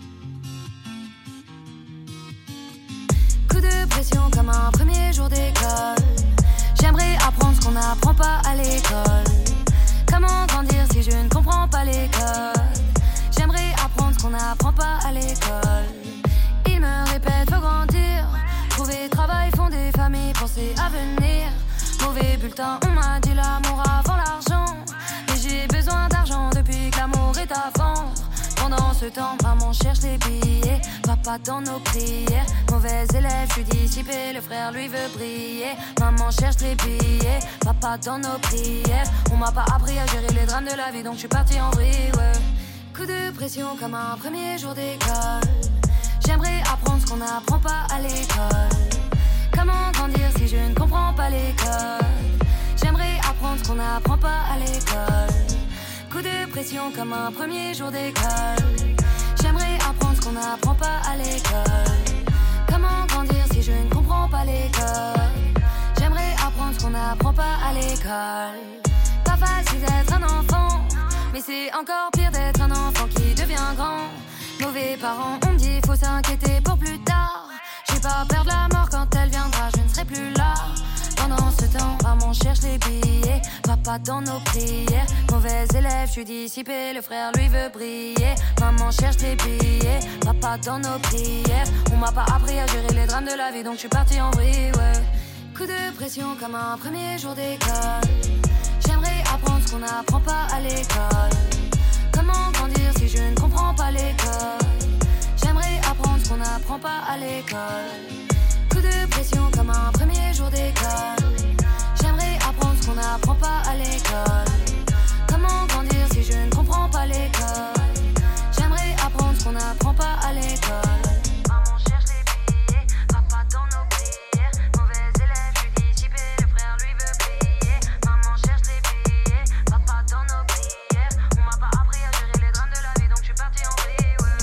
Coup de pression comme un premier jour d'école. J'aimerais apprendre ce qu'on n'apprend pas à l'école. Comment grandir si je ne comprends pas les codes? J'aimerais apprendre ce qu'on n'apprend pas à l'école. Il me répète faut grandir, trouver travail, fonder famille, penser à venir. Mauvais bulletin, on m'a dit l'amour avant l'argent. Mais j'ai besoin d'argent depuis que l'amour est à fond. Pendant ce temps, maman cherche les billets, papa dans nos prières. Mauvais élève, je suis dissipé, le frère lui veut briller. Maman cherche les billets, papa dans nos prières. On m'a pas appris à gérer les drames de la vie, donc je suis partie en vrille, ouais. Coup de pression comme un premier jour d'école. J'aimerais apprendre ce qu'on n'apprend pas à l'école. Comment grandir si je ne comprends pas les codes? J'aimerais apprendre ce qu'on n'apprend pas à l'école. Coup de pression comme un premier jour d'école. J'aimerais apprendre ce qu'on n'apprend pas à l'école. Comment grandir si je ne comprends pas l'école? J'aimerais apprendre ce qu'on n'apprend pas à l'école. Pas facile d'être un enfant, mais c'est encore pire d'être un enfant qui devient grand. Mauvais parents, on me dit faut s'inquiéter pour plus tard. J'ai pas peur de la mort quand elle viendra, je ne serai plus là. Pendant ce temps, maman cherche les billets, papa dans nos prières. Mauvais élève, je suis dissipé, le frère lui veut briller. Maman cherche les billets, papa dans nos prières. On m'a pas appris à gérer les drames de la vie, donc je suis partie en vrille, ouais. Coup de pression comme un premier jour d'école. J'aimerais apprendre ce qu'on n'apprend pas à l'école. Comment grandir si je ne comprends pas l'école? J'aimerais apprendre ce qu'on n'apprend pas à l'école. Coup de pression comme un premier jour d'école. J'aimerais apprendre ce qu'on n'apprend pas à l'école. Comment grandir si je ne comprends pas l'école? J'aimerais apprendre ce qu'on n'apprend pas à l'école. Maman cherche les billets, papa dans nos prières. Mauvais élève, je suis dissipé, le frère lui veut briller. Maman cherche les billets, papa dans nos prières. On m'a pas appris à gérer les drames de la vie, donc je suis partie en vrille, ouais.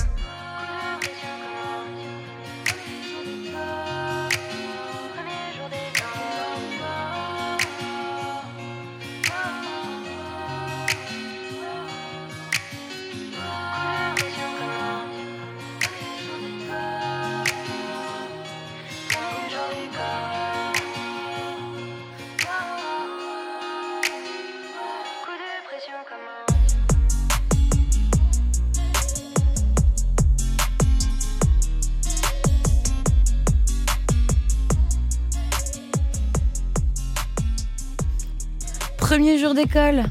Premier jour d'école.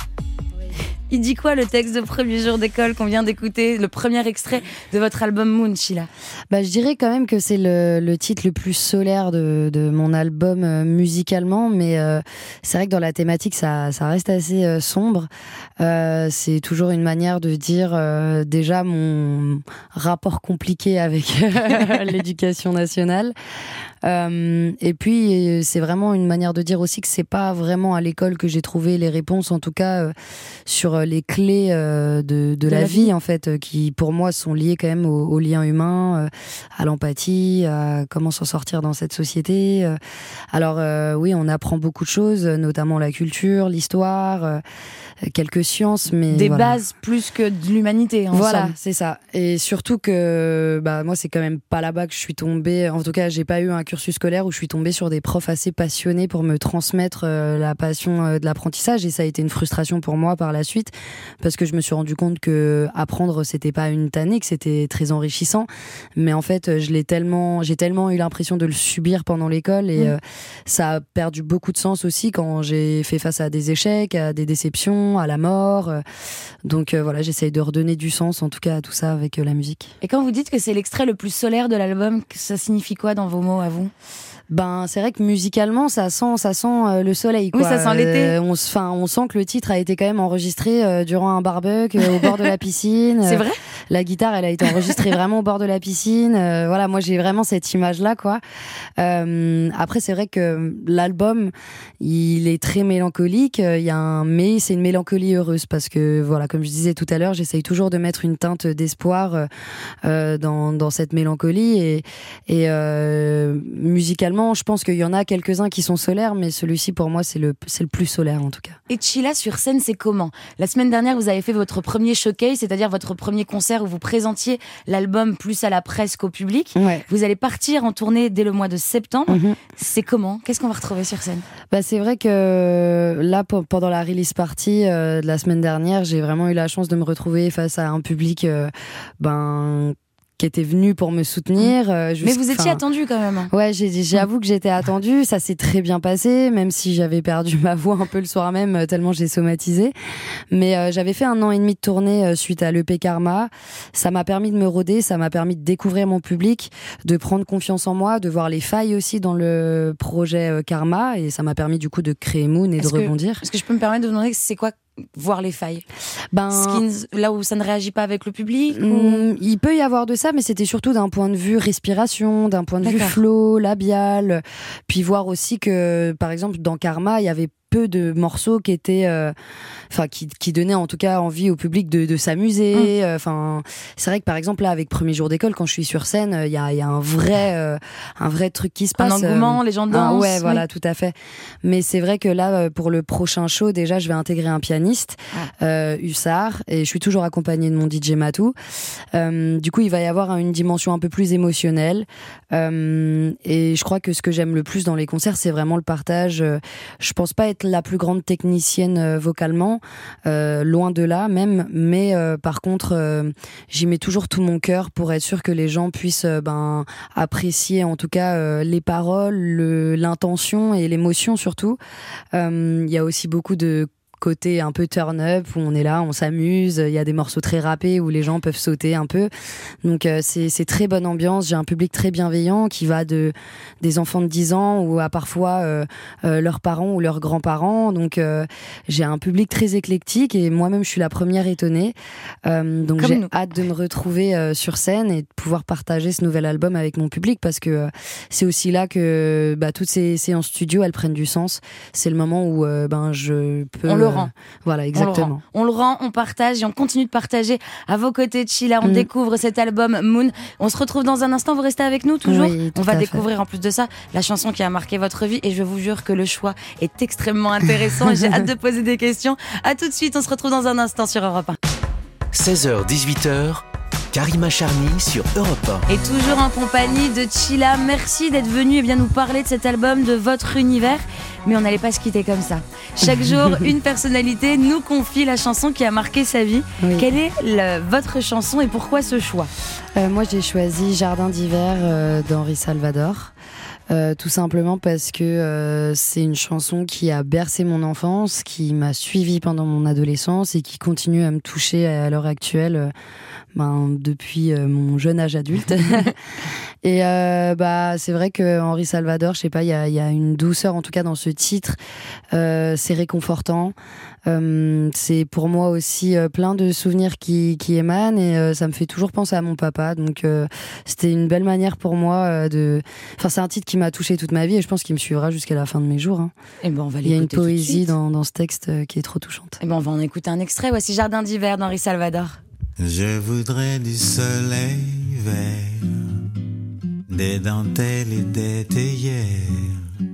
Il dit quoi le texte de Premier jour d'école qu'on vient d'écouter, le premier extrait de votre album Moon, Sheila? Bah, je dirais quand même que c'est le, le titre le plus solaire de, de mon album euh, musicalement, mais euh, c'est vrai que dans la thématique, ça, ça reste assez euh, sombre. Euh, c'est toujours une manière de dire euh, déjà mon rapport compliqué avec l'éducation nationale. Euh, et puis c'est vraiment une manière de dire aussi que c'est pas vraiment à l'école que j'ai trouvé les réponses, en tout cas euh, sur les clés euh, de, de, de la, la vie, vie en fait, euh, qui pour moi sont liées quand même aux, aux liens humains, euh, à l'empathie, à comment s'en sortir dans cette société. Euh. Alors euh, oui, on apprend beaucoup de choses, notamment la culture, l'histoire, euh, quelques sciences, mais des voilà. bases plus que de l'humanité. En voilà, somme. c'est ça. Et surtout que bah moi c'est quand même pas là-bas que je suis tombée. En tout cas, j'ai pas eu un cursus scolaire où je suis tombée sur des profs assez passionnés pour me transmettre euh, la passion euh, de l'apprentissage, et ça a été une frustration pour moi par la suite parce que je me suis rendu compte que apprendre c'était pas une tannée, que c'était très enrichissant, mais en fait je l'ai tellement, j'ai tellement eu l'impression de le subir pendant l'école et mmh. euh, ça a perdu beaucoup de sens aussi quand j'ai fait face à des échecs, à des déceptions, à la mort. Donc euh, voilà, j'essaye de redonner du sens en tout cas à tout ça avec euh, la musique. Et quand vous dites que c'est l'extrait le plus solaire de l'album, ça signifie quoi dans vos mots à vous? Ben c'est vrai que musicalement ça sent ça sent euh, le soleil quoi. Oui, ça sent l'été. Euh, on enfin on sent que le titre a été quand même enregistré euh, durant un barbecue euh, au bord de la piscine. C'est vrai? La guitare elle a été enregistrée vraiment au bord de la piscine. Euh, voilà, moi j'ai vraiment cette image là quoi. Euh, après c'est vrai que l'album il est très mélancolique, il y a un mais c'est une mélancolie heureuse parce que voilà, comme je disais tout à l'heure, j'essaye toujours de mettre une teinte d'espoir euh, dans dans cette mélancolie et et euh, musicalement je pense qu'il y en a quelques-uns qui sont solaires, mais celui-ci pour moi c'est le, c'est le plus solaire en tout cas. Et Sheila sur scène c'est comment? La semaine dernière vous avez fait votre premier showcase, c'est-à-dire votre premier concert où vous présentiez l'album plus à la presse qu'au public. Ouais. Vous allez partir en tournée dès le mois de septembre. Mm-hmm. C'est comment? Qu'est-ce qu'on va retrouver sur scène? Bah c'est vrai que là pendant la release party euh, de la semaine dernière, j'ai vraiment eu la chance de me retrouver face à un public euh, ben qui était venu pour me soutenir. Euh, Mais vous étiez attendu quand même. Ouais, j'ai, j'avoue que j'étais attendue. Ça s'est très bien passé, même si j'avais perdu ma voix un peu le soir même, tellement j'ai somatisé. Mais euh, j'avais fait un an et demi de tournée euh, suite à l'E P Karma. Ça m'a permis de me roder, ça m'a permis de découvrir mon public, de prendre confiance en moi, de voir les failles aussi dans le projet euh, Karma. Et ça m'a permis du coup de créer Moon et est-ce de que, rebondir. Est-ce que je peux me permettre de vous demander c'est quoi voir les failles? Ben, Skins, là où ça ne réagit pas avec le public ou... mmh, il peut y avoir de ça, mais c'était surtout d'un point de vue respiration, d'un point de D'accord. vue flow, labial, puis voir aussi que, par exemple, dans Karma, il y avait peu de morceaux qui étaient, enfin, euh, qui, qui donnaient en tout cas envie au public de, de s'amuser. Enfin, mmh. euh, c'est vrai que par exemple là, avec Premier jour d'école, quand je suis sur scène, il y a, y a un vrai, euh, un vrai truc qui se passe. Un engouement, euh, les gens dansent. Ah, ouais, voilà, oui. tout à fait. Mais c'est vrai que là, pour le prochain show, déjà, je vais intégrer un pianiste, ah. euh, Hussard, et je suis toujours accompagnée de mon D J Matou. Euh, du coup, il va y avoir une dimension un peu plus émotionnelle. Euh, et je crois que ce que j'aime le plus dans les concerts, c'est vraiment le partage. Je pense pas être la plus grande technicienne euh, vocalement, euh, loin de là même, mais euh, par contre, euh, j'y mets toujours tout mon cœur pour être sûr que les gens puissent euh, ben, apprécier en tout cas euh, les paroles, le, l'intention et l'émotion surtout. Il euh, y a aussi beaucoup de côté un peu turn-up où on est là, on s'amuse, il y a des morceaux très rappés où les gens peuvent sauter un peu. Donc euh, c'est, c'est très bonne ambiance, j'ai un public très bienveillant qui va de des enfants de dix ans ou à parfois euh, euh, leurs parents ou leurs grands-parents. Donc euh, j'ai un public très éclectique et moi-même je suis la première étonnée. Euh, donc Comme j'ai nous. hâte de me retrouver euh, sur scène et de pouvoir partager ce nouvel album avec mon public parce que euh, c'est aussi là que bah, toutes ces séances studio elles prennent du sens. C'est le moment où euh, ben je peux... On le rend. Voilà, exactement. On le, rend, on le rend, on partage et on continue de partager à vos côtés de Sheila. On mmh. découvre cet album Moon. On se retrouve dans un instant. Vous restez avec nous toujours. Oui, on va découvrir fait. en plus de ça la chanson qui a marqué votre vie et je vous jure que le choix est extrêmement intéressant. J'ai hâte de poser des questions. À tout de suite. On se retrouve dans un instant sur Europe un. seize heures dix-huit heures, Karima Charny sur Europe un. Et toujours en compagnie de Sheila. Merci d'être venu et bien nous parler de cet album, de votre univers. Mais on n'allait pas se quitter comme ça. Chaque jour, une personnalité nous confie la chanson qui a marqué sa vie. Oui. Quelle est le, votre chanson et pourquoi ce choix ? euh, Moi, j'ai choisi Jardin d'hiver euh, d'Henri Salvador. Euh, tout simplement parce que euh, c'est une chanson qui a bercé mon enfance, qui m'a suivie pendant mon adolescence et qui continue à me toucher à l'heure actuelle, euh, ben, depuis euh, mon jeune âge adulte. Et euh, bah c'est vrai que Henri Salvador, je sais pas, il y a, y a une douceur en tout cas dans ce titre. Euh, c'est réconfortant. Euh, c'est pour moi aussi euh, plein de souvenirs qui, qui émanent et euh, ça me fait toujours penser à mon papa. Donc euh, c'était une belle manière pour moi euh, de. Enfin, c'est un titre qui m'a touchée toute ma vie et je pense qu'il me suivra jusqu'à la fin de mes jours. Hein. Et ben on va Il y a une poésie dans, dans ce texte euh, qui est trop touchante. Et ben on va en écouter un extrait. Voici Jardin d'hiver d'Henri Salvador. Je voudrais du soleil vert, des dentelles et des théières,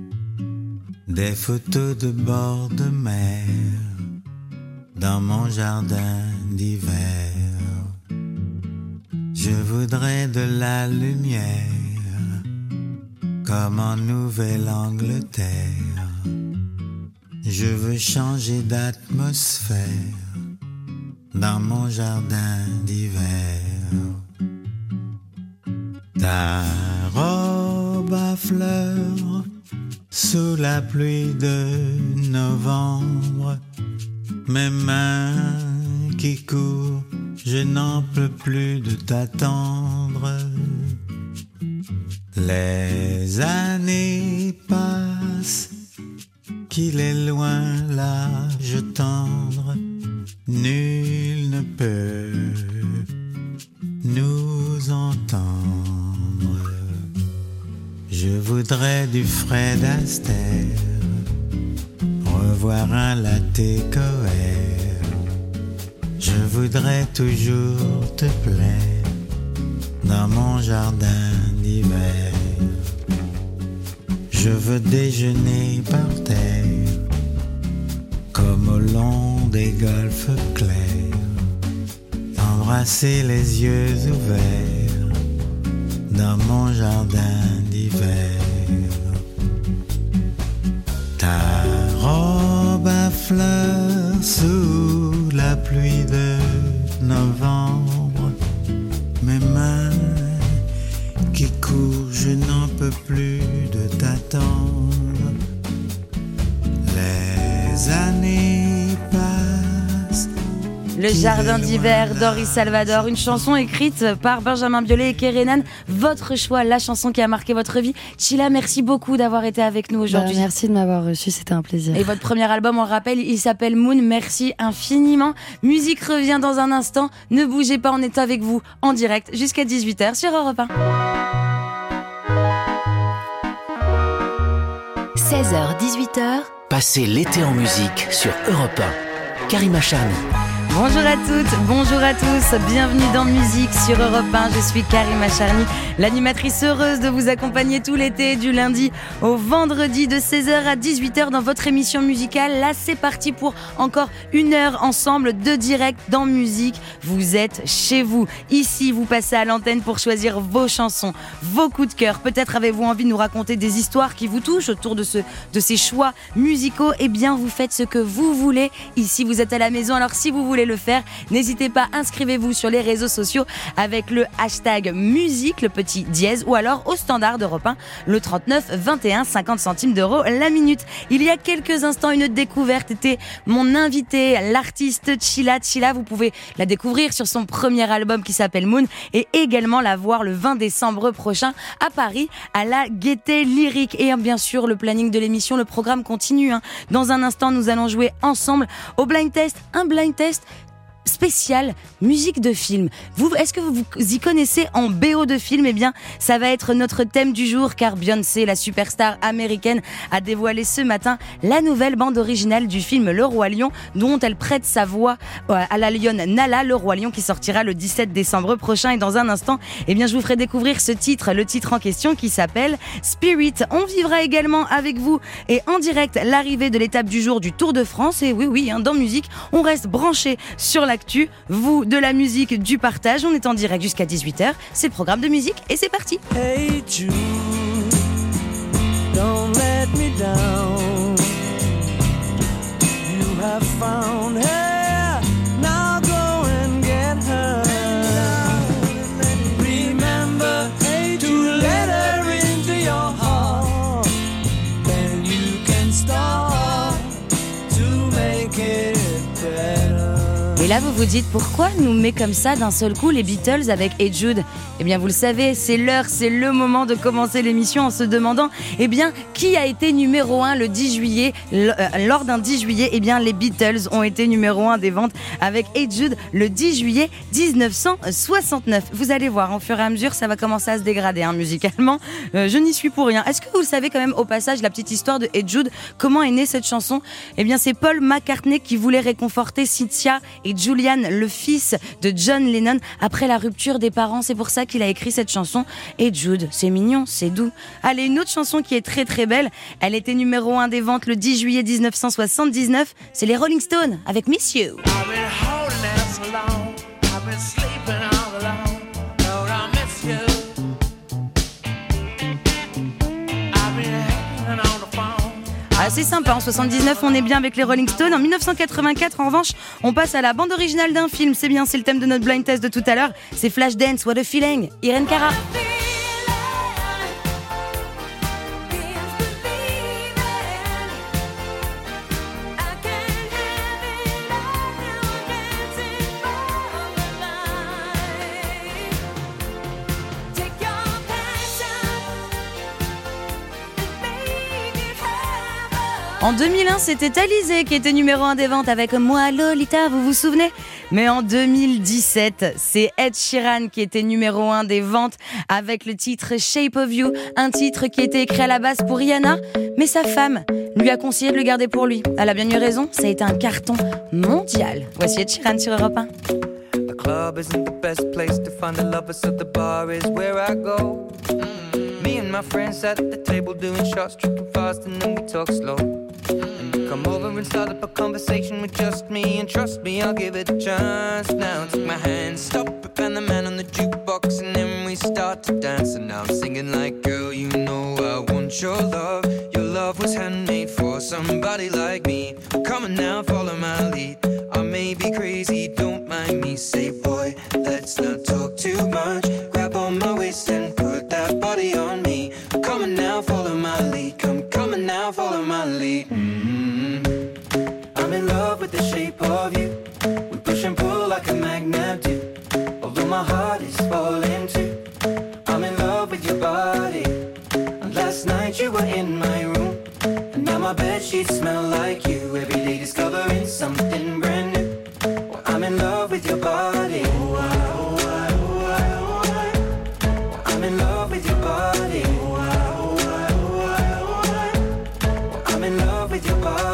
des photos de bord de mer dans mon jardin d'hiver. Je voudrais de la lumière comme en Nouvelle-Angleterre. Je veux changer d'atmosphère dans mon jardin d'hiver. Ta robe à fleurs sous la pluie de novembre, mes mains qui courent, je n'en peux plus de t'attendre. Les années passent, qu'il est loin l'âge tendre, nul ne peut nous entendre. Je voudrais du Fred Astaire, revoir un latte coère. Je voudrais toujours te plaire dans mon jardin d'hiver. Je veux déjeuner par terre comme au long des golfes clairs, embrasser les yeux ouverts dans mon jardin d'hiver. Ta robe à fleurs sous la pluie de novembre, mes mains qui courent, je n'en peux plus de t'attendre. Les années passent. Le Jardin d'hiver d'Henri Salvador, une chanson écrite par Benjamin Biolay et Kerenan. Votre choix, la chanson qui a marqué votre vie. Sheila, merci beaucoup d'avoir été avec nous aujourd'hui. Bah, merci de m'avoir reçu, c'était un plaisir. Et votre premier album, on le rappelle, il s'appelle Moon. Merci infiniment. Musique revient dans un instant. Ne bougez pas, on est avec vous en direct jusqu'à dix-huit heures sur Europe un. seize heures dix-huit heures, Passez l'été en musique sur Europe un. Karima Charny. Bonjour à toutes, bonjour à tous, bienvenue dans Musique sur Europe un, je suis Karima Charny, l'animatrice heureuse de vous accompagner tout l'été du lundi au vendredi de seize heures à dix-huit heures dans votre émission musicale. Là c'est parti pour encore une heure ensemble de direct dans Musique, vous êtes chez vous, ici vous passez à l'antenne pour choisir vos chansons, vos coups de cœur, peut-être avez-vous envie de nous raconter des histoires qui vous touchent autour de, ce, de ces choix musicaux, eh bien vous faites ce que vous voulez, ici vous êtes à la maison, alors si vous voulez le faire, n'hésitez pas, inscrivez-vous sur les réseaux sociaux avec le hashtag musique, le petit dièse, ou alors au standard d'Europe un, le trente-neuf vingt et un, cinquante centimes d'euros la minute. Il y a quelques instants, une découverte était mon invité, l'artiste Chila. Chila, vous pouvez la découvrir sur son premier album qui s'appelle Moon et également la voir le vingt décembre prochain à Paris, à la Gaîté Lyrique. Et bien sûr, le planning de l'émission, le programme continue. Hein. Dans un instant, nous allons jouer ensemble au blind test, un blind test spécial musique de film. Vous, est-ce que vous vous y connaissez en B O de film? Eh bien, ça va être notre thème du jour car Beyoncé, la superstar américaine, a dévoilé ce matin la nouvelle bande originale du film Le Roi Lion, dont elle prête sa voix à la lionne Nala, Le Roi Lion, qui sortira le dix-sept décembre prochain. Et dans un instant, eh bien, je vous ferai découvrir ce titre, le titre en question qui s'appelle Spirit. On vivra également avec vous et en direct l'arrivée de l'étape du jour du Tour de France. Et oui, oui, hein, dans Musique, on reste branché sur la Actu, vous de la musique, du partage. On est en direct jusqu'à dix-huit heures. C'est le programme de musique et c'est parti. Hey Jude, don't let me down. You have found her, now go and get her. Remember to let her into your heart. Then you can start to make it better. Et là, vous vous dites, pourquoi nous met comme ça d'un seul coup les Beatles avec Hey Jude? Eh bien, vous le savez, c'est l'heure, c'est le moment de commencer l'émission en se demandant, eh bien, qui a été numéro un le dix juillet, lors d'un dix juillet? Eh bien, les Beatles ont été numéro un des ventes avec Hey Jude le dix juillet dix-neuf cent soixante-neuf. Vous allez voir, au fur et à mesure, ça va commencer à se dégrader, hein, musicalement. Euh, je n'y suis pour rien. Est-ce que vous le savez quand même, au passage, la petite histoire de Hey Jude? Comment est née cette chanson? Eh bien, c'est Paul McCartney qui voulait réconforter Cynthia et Julian, le fils de John Lennon, après la rupture des parents. C'est pour ça qu'il a écrit cette chanson. Et Jude, c'est mignon, c'est doux. Allez, une autre chanson qui est très très belle. Elle était numéro un des ventes le dix juillet dix-neuf cent soixante-dix-neuf. C'est les Rolling Stones avec Miss You. Ah, c'est sympa, en soixante-dix-neuf on est bien avec les Rolling Stones. En dix-neuf cent quatre-vingt-quatre en revanche, on passe à la bande originale d'un film. C'est bien, c'est le thème de notre blind test de tout à l'heure. C'est Flashdance, What a Feeling, Irene Cara. En deux mille un, c'était Alizé qui était numéro un des ventes avec Moi Lolita, vous vous souvenez? Mais en deux mille dix-sept, c'est Ed Sheeran qui était numéro un des ventes avec le titre Shape of You, un titre qui était écrit à la base pour Rihanna, mais sa femme lui a conseillé de le garder pour lui. Elle a bien eu raison, ça a été un carton mondial. Voici Ed Sheeran sur Europe un. The club isn't the best place to find the lovers, so the bar is where I go. Mm. Me and my friends at the table doing shots, tripping fast and then we talk slow. And you come over and start up a conversation with just me, and trust me, I'll give it a chance. Now take my hand, stop it, and the man on the jukebox, and then we start to dance. And now I'm singing like, girl, you know I want your love. Your love was handmade for somebody like me. Come on now, follow my lead. I may be crazy, don't mind me. Say, boy, let's not talk too much. Grab on my waist and put that body on me. Come on now, follow my lead. Come, come on now, follow my lead. Mm-hmm. I'm in love with the shape of you. We push and pull like a magnet do. Although my heart is falling too. I'm in love with your body. And last night you were in my room. And now my bedsheets smell like you. Every day discovering something brand new. Well, I'm in love with your body. Oh, I, oh, I, oh, I, oh, I. Well, I'm in love with your body. Oh, I, oh, I, oh, I, oh, I. Well, I'm in love with your body.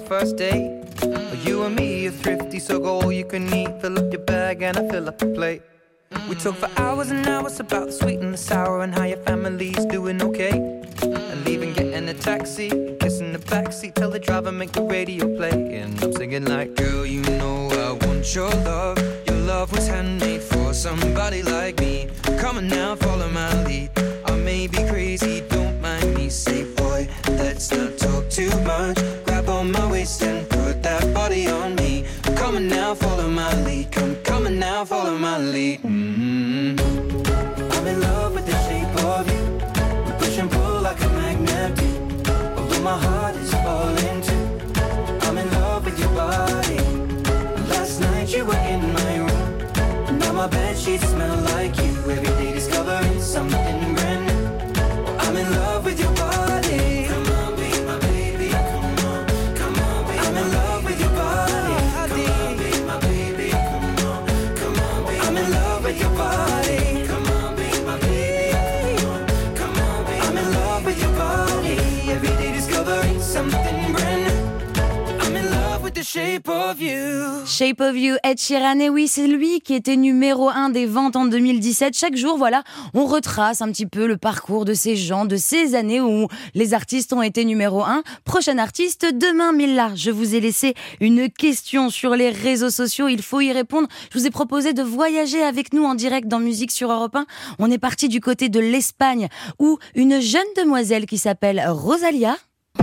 first date. You and me are thrifty, so go all you can eat. Fill up your bag and I fill up the plate. We talk for hours and hours about the sweet and the sour and how your family's doing okay. And leaving, getting a taxi, kissing the backseat, tell the driver make the radio play. And I'm singing like, girl, you know I want your love. Your love was handmade for somebody like me. Come on now, follow my lead. I may be crazy, don't mind me. Say, boy, let's not talk too much. Grab on my waist and put that body on me. Come on now, follow my lead. Come, come on now, follow my lead. Mm-hmm. I'm in love with the shape of you. We push and pull like a magnet do. Although my heart is falling too. I'm in love with your body. Last night you were in my room. Now my bedsheets smell like you. Every day discovering something brand new. I'm in love with your body. Come on, be my baby. Come on, come on, be I'm in love with your body. Come on, be my baby. Come on, come on, be I'm in love with your body. Come on, be my baby. Come on, come on, be I'm in love with your body. Every day discovering something brand new. I'm in love with the shape of you. Shape of You, Ed Sheeran, et oui, c'est lui qui était numéro un des ventes en deux mille dix-sept. Chaque jour, voilà, on retrace un petit peu le parcours de ces gens, de ces années où les artistes ont été numéro un. Prochain artiste, demain, mais là, je vous ai laissé une question sur les réseaux sociaux. Il faut y répondre. Je vous ai proposé de voyager avec nous en direct dans Musique sur Europe un. On est parti du côté de l'Espagne, où une jeune demoiselle qui s'appelle Rosalia...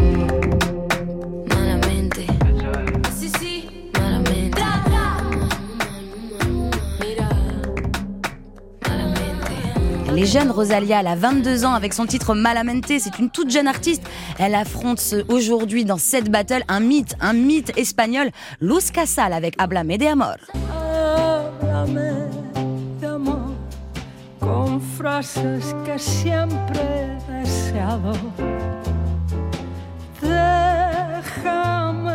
Les jeunes Rosalia, elle a vingt-deux ans avec son titre Malamente, c'est une toute jeune artiste. Elle affronte aujourd'hui dans cette battle un mythe, un mythe espagnol, Luz Casal avec Háblame de amor. Háblame de amor con frases que siempre he deseado. Déjame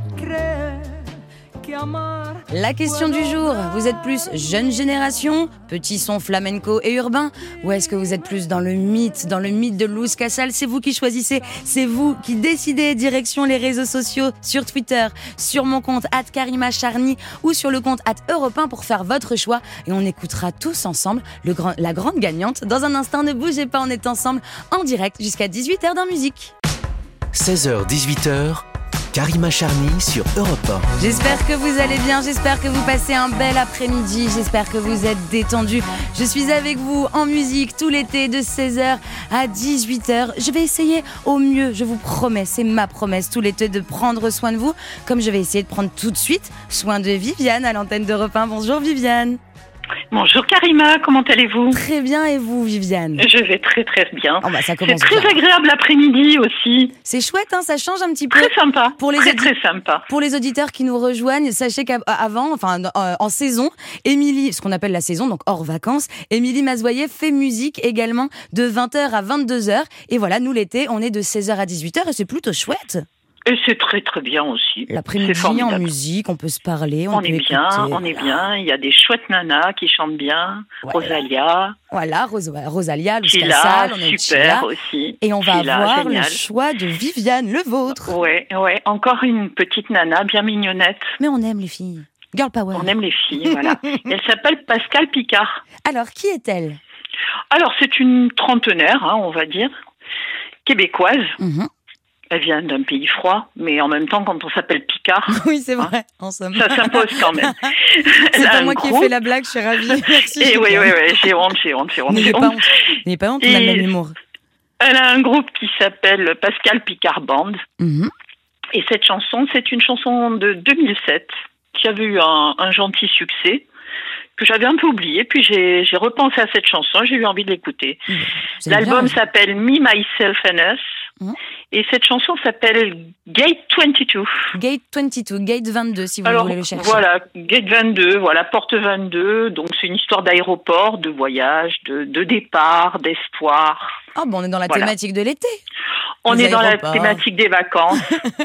creer que amar. La question du jour, vous êtes plus jeune génération, petit son flamenco et urbain, ou est-ce que vous êtes plus dans le mythe, dans le mythe de Luz Casal? C'est vous qui choisissez, c'est vous qui décidez. Direction les réseaux sociaux, sur Twitter, sur mon compte arobase Karima Charny ou sur le compte arobase Europe un pour faire votre choix. Et on écoutera tous ensemble le grand, la grande gagnante. Dans un instant, ne bougez pas, on est ensemble en direct jusqu'à dix-huit heures dans Musique. seize heures dix-huit heures, Karima Charny sur Europe un. J'espère que vous allez bien, j'espère que vous passez un bel après-midi, j'espère que vous êtes détendus. Je suis avec vous en musique tout l'été de seize heures à dix-huit heures. Je vais essayer au mieux, je vous promets, c'est ma promesse tout l'été de prendre soin de vous, comme je vais essayer de prendre tout de suite soin de Viviane à l'antenne d'Europe un. Bonjour Viviane. Bonjour Karima, comment allez-vous? Très bien, et vous Viviane? Je vais très très bien. Oh bah, ça commence c'est très bien. agréable l'après-midi aussi. C'est chouette, hein, ça change un petit peu. Très sympa, pour les très audi- très sympa. Pour les auditeurs qui nous rejoignent, sachez qu'avant, enfin euh, en saison, Émilie, ce qu'on appelle la saison, donc hors vacances, Émilie Mazoyer fait musique également de vingt heures à vingt-deux heures. Et voilà, nous l'été, on est de seize heures à dix-huit heures et c'est plutôt chouette. Et c'est très très bien aussi. L'après-midi en musique, on peut se parler, on, on peut est bien, écouter. on est bien. Il y a des chouettes nanas qui chantent bien. Ouais. Rosalia. Voilà, Ros- Rosalia, Luz Chila, Casal, on est super Chila. aussi. Et on va Chila, avoir génial. le choix de Viviane, le vôtre. Ouais, ouais. Encore une petite nana bien mignonnette. Mais on aime les filles. Girl power. On aime les filles, voilà. Elle s'appelle Pascale Picard. Alors, qui est-elle? Alors, c'est une trentenaire, hein, on va dire, québécoise. Mm-hmm. Elle vient d'un pays froid, mais en même temps, quand on s'appelle Picard... Oui, c'est vrai, hein, en somme. Ça s'impose quand même. C'est pas moi groupe. qui ai fait la blague, je suis ravie. Merci. Et oui, oui, oui, j'ai honte, j'ai honte, j'ai honte. N'ayez pas honte, N'ayez pas honte, on a le même humour. Elle a un groupe qui s'appelle Pascale Picard Band. Mm-hmm. Et cette chanson, c'est une chanson de deux mille sept qui avait eu un, un gentil succès, que j'avais un peu oublié, puis j'ai, j'ai repensé à cette chanson, j'ai eu envie de l'écouter. Mmh, L'album bien. s'appelle Me, Myself and Us, mmh. et cette chanson s'appelle Gate vingt-deux. Gate vingt-deux, Gate vingt-deux, si vous Alors, voulez le chercher. Voilà, Gate vingt-deux, voilà, porte vingt-deux, donc c'est une histoire d'aéroport, de voyage, de, de départ, d'espoir. Ah bon, on est dans la voilà. thématique de l'été. On Les est aéroports. dans la thématique des vacances.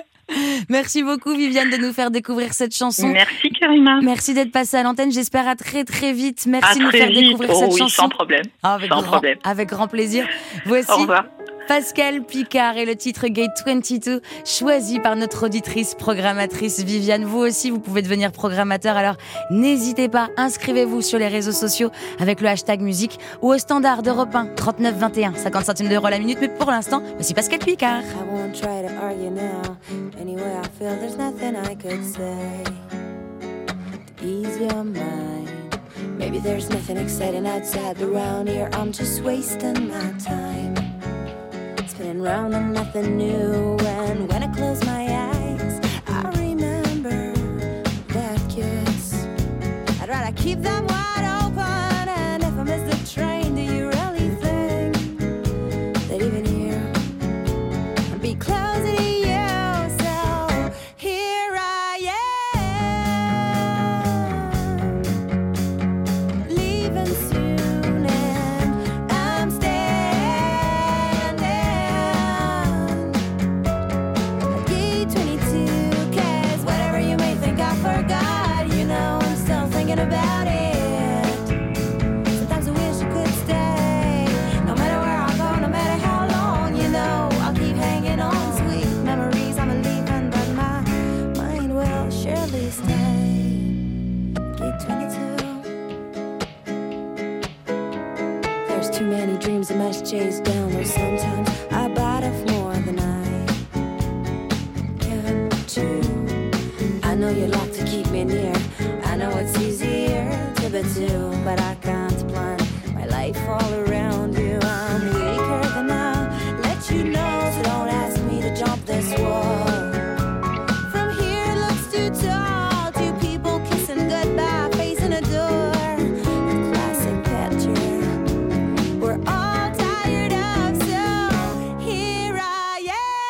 Merci beaucoup Viviane de nous faire découvrir cette chanson. Merci Karima. Merci d'être passée à l'antenne, j'espère à très très vite. Merci à de nous faire vite. découvrir oh, cette oui, chanson. Sans problème. Ah, avec, sans grand, problème. avec grand plaisir. Voici Au revoir. Pascal Picard et le titre Gate vingt-deux, choisi par notre auditrice programmatrice Viviane. Vous aussi, vous pouvez devenir programmateur, alors n'hésitez pas, inscrivez-vous sur les réseaux sociaux avec le hashtag musique ou au standard d'Europe un, trente-neuf vingt et un, cinquante centimes d'euros la minute. Mais pour l'instant, voici Pascal Picard. I won't try to argue now. Anyway, I feel there's nothing I could say to ease your mind. Maybe there's nothing exciting outside, but around here I'm just wasting my time. Spinning round on nothing new, and when I close my eyes, I remember that kiss. I'd rather keep them wide open, and if I miss the train, do you really think that even here I'd be closer to you? So here I am, leaving soon, and I'm standing at gate twenty-two. Cause whatever you may think I forgot, you know I'm still thinking about it. Sometimes I wish I could stay, no matter where I go, no matter how long, you know I'll keep hanging on. Sweet memories I'm leaving, but my mind will surely stay. Gate twenty-two. There's too many dreams I must chase down, where sometimes I bite off more than I can chew. I know you like to keep me near, I know it's easier to be two, but I can't plan my life all around you. I'm weaker than I let you know, so don't ask me to jump this wall. From here it looks too tall, two people kissing goodbye, facing a door. A classic picture we're all tired of, so here I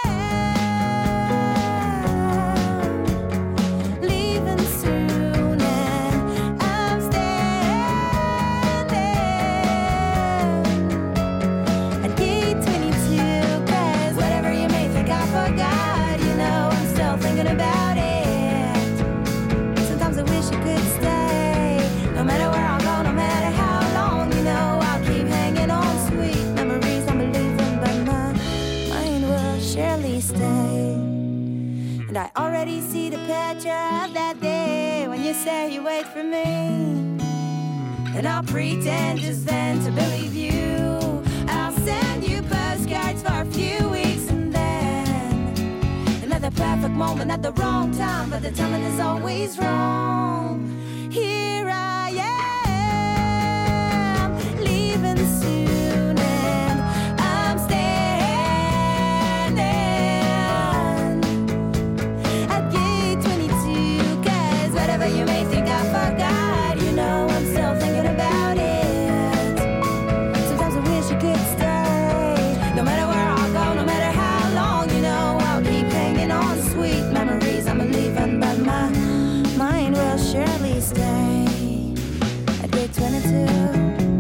am, leaving soon, and I'm standing at gate twenty-two. Cause whatever you may think I forgot, you know I'm still thinking about it. Sometimes I wish you could stay, no matter where I go, no matter how long, you know I'll keep hanging on. Sweet memories I'm leaving, but my mind will surely stay. And I already see the picture of that day when you say you wait for me, and I'll pretend just then to believe you. I'll send you postcards for a few weeks, and then another perfect moment at the wrong time, but the timing is always wrong. Here I am, leaving soon, and I'm standing at gate twenty-two. Cause whatever you may think I forgot, you know I'm still thinking about it. Sometimes I wish you could stay, no matter where I go, no matter how long, you know I'll keep hanging on. Sweet memories I'm leaving, but my mind will surely stay at gate twenty-two.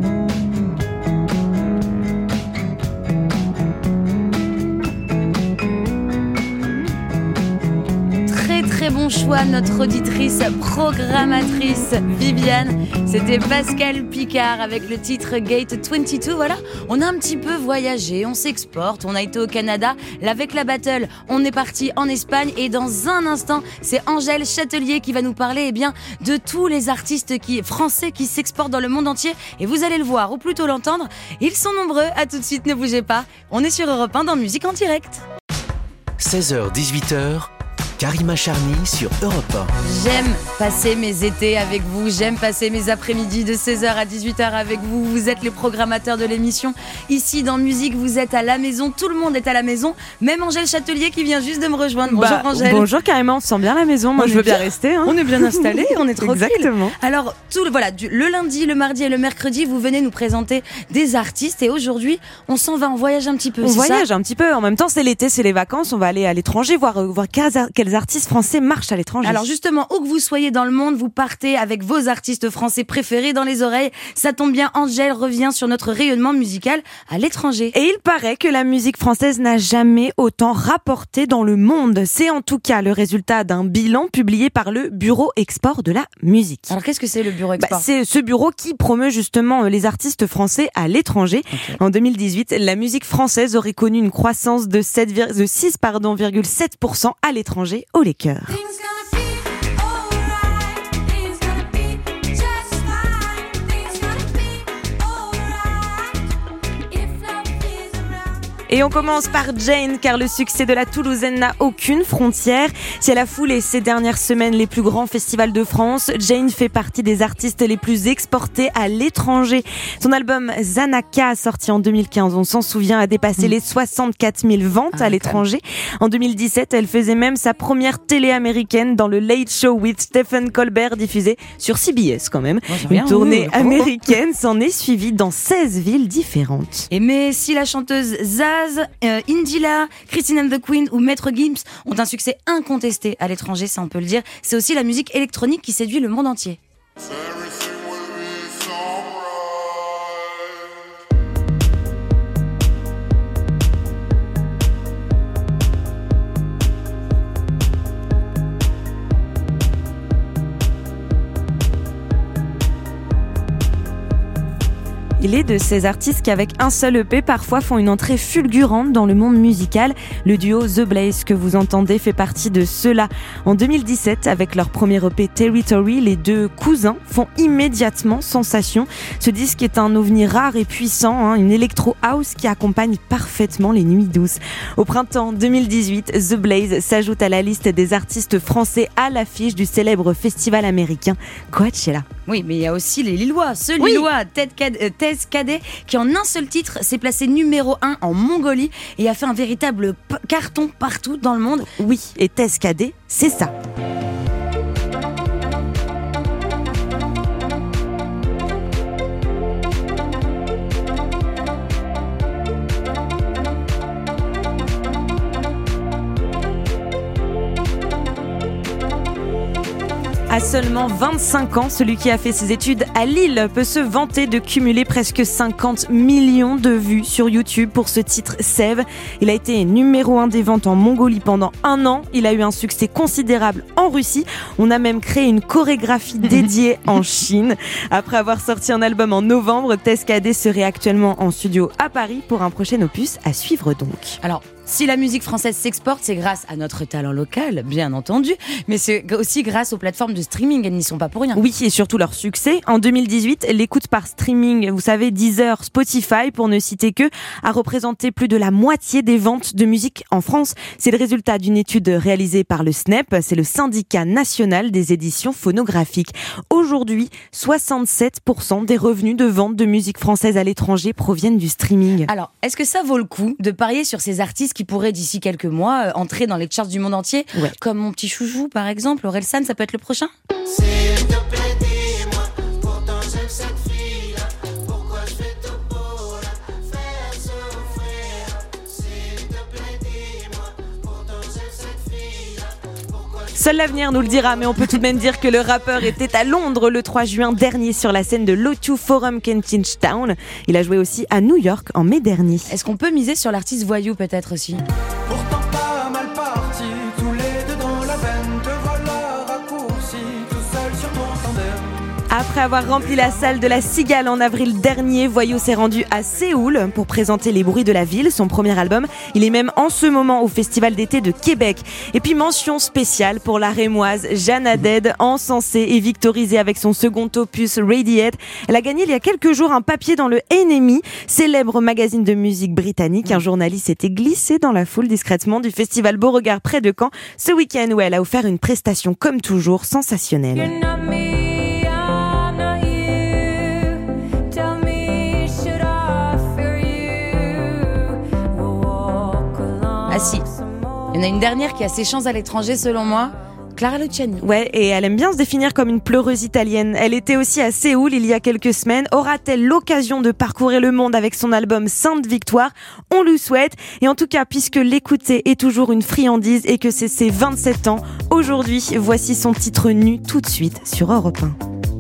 Très très bon choix, notre auditrice programmatrice Viviane. C'était Pascal Picard avec le titre Gate vingt-deux. Voilà, on a un petit peu voyagé, on s'exporte, on a été au Canada. Là, avec la battle, on est parti en Espagne et dans un instant, c'est Angèle Châtelier qui va nous parler eh bien, de tous les artistes qui, français qui s'exportent dans le monde entier. Et vous allez le voir, ou plutôt l'entendre, ils sont nombreux. À tout de suite, ne bougez pas. On est sur Europe un dans Musique en direct. seize heures dix-huit heures, Karima Charny sur Europe un. J'aime passer mes étés avec vous, j'aime passer mes après-midi de seize heures à dix-huit heures avec vous. Vous êtes les programmateurs de l'émission. Ici, dans Musique, vous êtes à la maison. Tout le monde est à la maison. Même Angèle Châtelier qui vient juste de me rejoindre. Bonjour bah, Angèle. Bonjour Karima, on se sent bien à la maison. Moi, on je veux bien, bien rester. Hein. On est bien installés, on est tranquille. Exactement. Alors, tout le, voilà, du, le lundi, le mardi et le mercredi, vous venez nous présenter des artistes. Et aujourd'hui, on s'en va, on voyage un petit peu. On voyage ça un petit peu. En même temps, c'est l'été, c'est les vacances. On va aller à l'étranger, voir, voir quels des artistes français marchent à l'étranger. Alors justement, où que vous soyez dans le monde, vous partez avec vos artistes français préférés dans les oreilles. Ça tombe bien, Angèle revient sur notre rayonnement musical à l'étranger. Et il paraît que la musique française n'a jamais autant rapporté dans le monde. C'est en tout cas le résultat d'un bilan publié par le Bureau Export de la musique. Alors qu'est-ce que c'est le Bureau Export ? Bah, c'est ce bureau qui promeut justement les artistes français à l'étranger. Okay. En deux mille dix-huit, la musique française aurait connu une croissance de, sept, de six virgule sept pour cent à l'étranger au Lakers. Et on commence par Jane, car le succès de la Toulousaine n'a aucune frontière. Si elle a foulé ces dernières semaines les plus grands festivals de France, Jane fait partie des artistes les plus exportés à l'étranger. Son album Zanaka, sorti en deux mille quinze, on s'en souvient, a dépassé mmh. les soixante-quatre mille ventes ah, à l'étranger. En deux mille dix-sept, elle faisait même sa première télé américaine dans le Late Show with Stephen Colbert, diffusé sur C B S quand même. Oh, Une bien, tournée oui. américaine s'en est suivie dans seize villes différentes. Et mais si la chanteuse Zaz, Euh, Indila, Christine and the Queen ou Maître Gims ont un succès incontesté à l'étranger, ça on peut le dire. C'est aussi la musique électronique qui séduit le monde entier. Il est de ces artistes qui, avec un seul E P, parfois font une entrée fulgurante dans le monde musical. Le duo The Blaze que vous entendez fait partie de ceux-là. En deux mille dix-sept, avec leur premier E P Territory, les deux cousins font immédiatement sensation. Ce disque est un ovni rare et puissant, hein, une électro house qui accompagne parfaitement les nuits douces. Au printemps deux mille dix-huit, The Blaze s'ajoute à la liste des artistes français à l'affiche du célèbre festival américain Coachella. Oui, mais il y a aussi les Lillois. Ce oui. Lillois, Ted Cadet, qui en un seul titre s'est placé numéro un en Mongolie et a fait un véritable p- carton partout dans le monde. Oui, et Ted Cadet, c'est ça. À seulement vingt-cinq ans, celui qui a fait ses études à Lille peut se vanter de cumuler presque cinquante millions de vues sur YouTube pour ce titre Sève. Il a été numéro un des ventes en Mongolie pendant un an. Il a eu un succès considérable en Russie. On a même créé une chorégraphie dédiée en Chine. Après avoir sorti un album en novembre, Ted Cadet serait actuellement en studio à Paris pour un prochain opus à suivre donc. Alors, si la musique française s'exporte, c'est grâce à notre talent local, bien entendu, mais c'est aussi grâce aux plateformes de streaming, elles n'y sont pas pour rien. Oui, et surtout leur succès. En deux mille dix-huit, l'écoute par streaming, vous savez, Deezer, Spotify, pour ne citer que, a représenté plus de la moitié des ventes de musique en France. C'est le résultat d'une étude réalisée par le S N E P, c'est le syndicat national des éditions phonographiques. Aujourd'hui, soixante-sept pour cent des revenus de vente de musique française à l'étranger proviennent du streaming. Alors, est-ce que ça vaut le coup de parier sur ces artistes qui pourraient d'ici quelques mois euh, entrer dans les charts du monde entier, ouais. Comme mon petit chouchou par exemple, Orelsan, ça peut être le prochain. S'il te plaît, dis-moi, pourtant j'aime cette fille-là, pourquoi je fais tout pour la faire souffrir. S'il te plaît, dis-moi, pourtant j'aime cette fille-là, pourquoi je... Seul l'avenir nous le dira, mais on peut tout de même dire que le rappeur était à Londres le trois juin dernier sur la scène de l'O deux Forum Kentish Town. Il a joué aussi à New York en mai dernier. Est-ce qu'on peut miser sur l'artiste voyou peut-être aussi ? Pourtant pas mal parti, tous les deux dans la veine, te voilà raccourci, tout seul sur ton tandem. Après avoir rempli la salle de la Cigale en avril dernier, Voyou s'est rendu à Séoul pour présenter Les Bruits de la Ville, son premier album. Il est même en ce moment au Festival d'été de Québec. Et puis mention spéciale pour la rémoise Jeanne Haddad, encensée et victorisée avec son second opus Radiate. Elle a gagné il y a quelques jours un papier dans le N M E, célèbre magazine de musique britannique. Un journaliste s'était glissé dans la foule discrètement du festival Beauregard près de Caen ce week-end où elle a offert une prestation comme toujours sensationnelle. Ah si, il y en a une dernière qui a ses chances à l'étranger selon moi, Clara Luciani. Ouais, et elle aime bien se définir comme une pleureuse italienne. Elle était aussi à Séoul il y a quelques semaines. Aura-t-elle l'occasion de parcourir le monde avec son album Sainte Victoire ? On lui souhaite. Et en tout cas, puisque l'écouter est toujours une friandise et que c'est ses vingt-sept ans, aujourd'hui, voici son titre nu tout de suite sur Europe un.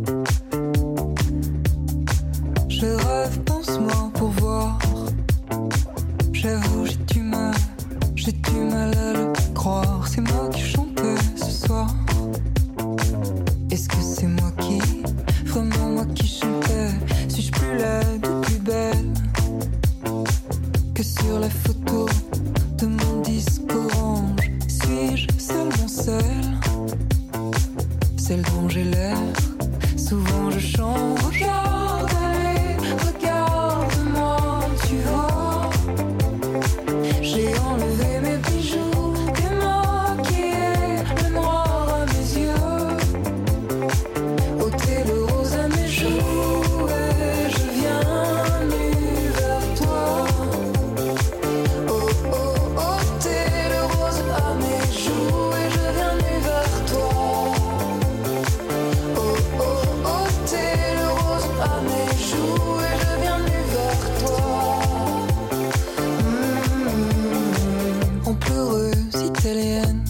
Je rêve, pense-moi pour voir. J'avoue, j'ai du mal, j'ai du mal à le croire. C'est moi qui chantais ce soir. Est-ce que c'est moi qui, vraiment moi qui chantais? Suis-je plus laide ou plus belle que sur la photo de mon disque orange? Suis-je seulement celle, celle dont j'ai l'air? Souvent je chante. Regarde, allez, regarde-moi, tu vois. J'ai enlevé mes bijoux, démaquillé le noir à mes yeux, ôté le rose à mes joues, et je viens nu vers toi. Oh oh, ôté le rose à mes joues, et je viens nu vers toi. Oh oh, ôté le rose à mes joues, et je viens nu vers toi. En pleureuse italienne,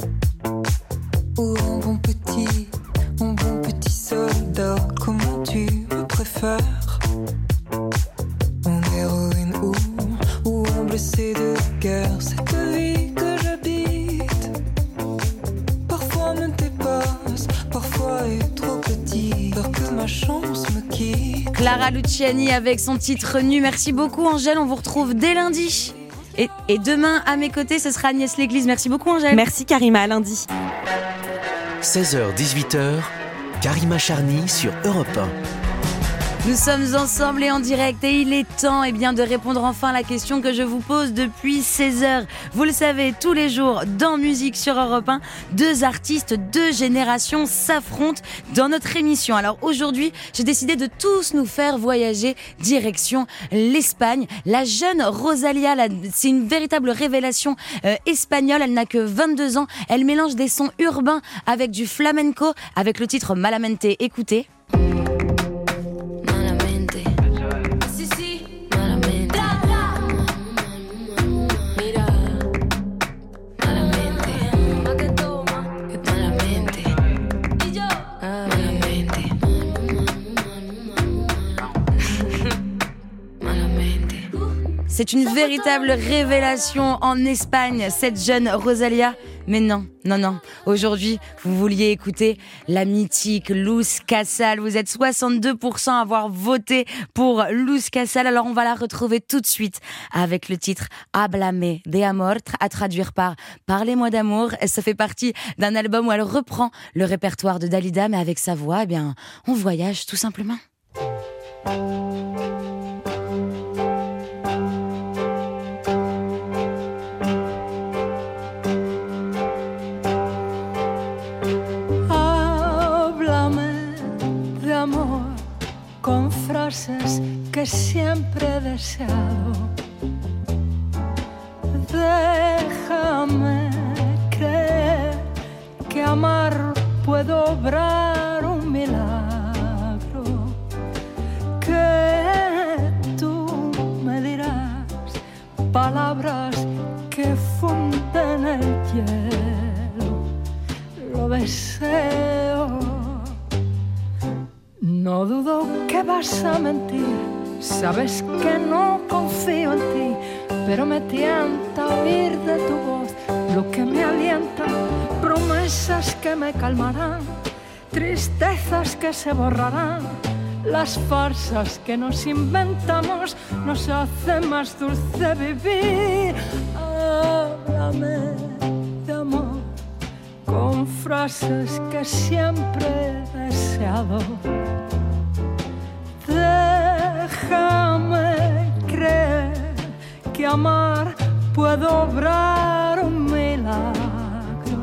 ou en bon petit, en bon petit soldat, comment tu me préfères? En héroïne ou, ou en blessé de guerre, cette vie que j'habite, parfois me dépasse, parfois est trop petit, peur que ma chance me quitte. Clara Luciani avec son titre nu. Merci beaucoup Angèle, on vous retrouve dès lundi. Et, et demain, à mes côtés, ce sera Agnès Léglise. Merci beaucoup, Angèle. Merci, Karima. À lundi. seize heures dix-huit heures, Karima Charny sur Europe un. Nous sommes ensemble et en direct et il est temps eh bien, de répondre enfin à la question que je vous pose depuis seize heures. Vous le savez, tous les jours dans Musique sur Europe un, deux artistes, deux générations s'affrontent dans notre émission. Alors aujourd'hui, j'ai décidé de tous nous faire voyager direction l'Espagne. La jeune Rosalía, la, c'est une véritable révélation euh, espagnole. Elle n'a que vingt-deux ans. Elle mélange des sons urbains avec du flamenco avec le titre Malamente. Écoutez. C'est une véritable révélation en Espagne, cette jeune Rosalía. Mais non, non, non. Aujourd'hui, vous vouliez écouter la mythique Luz Casal. Vous êtes soixante-deux pour cent à avoir voté pour Luz Casal. Alors, on va la retrouver tout de suite avec le titre Háblame de Amor, à traduire par Parlez-moi d'amour. Ça fait partie d'un album où elle reprend le répertoire de Dalida, mais avec sa voix, eh bien, on voyage tout simplement. Con frases que siempre he deseado. Déjame creer que amar puede obrar un milagro. Que tú me dirás palabras que funden el hielo. Lo deseo. No dudo que vas a mentir, sabes que no confío en ti, pero me tienta oír de tu voz lo que me alienta, promesas que me calmarán, tristezas que se borrarán, las farsas que nos inventamos nos hacen más dulce vivir. Háblame de amor con frases que siempre he deseado. Déjame creer que amar puede obrar un milagro.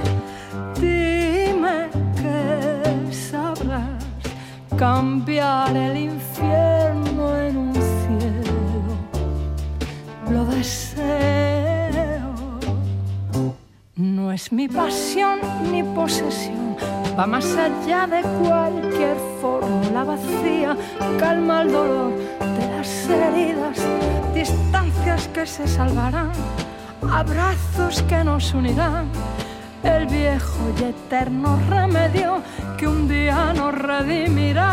Dime que sabrás cambiar el infierno en un cielo. Lo deseo. No es mi mi pasión, mi posesión va más allá de cualquier fórmula vacía. Calma el dolor de las heridas, distancias que se salvarán, abrazos que nos unirán. El viejo y eterno remedio que un día nos redimirá.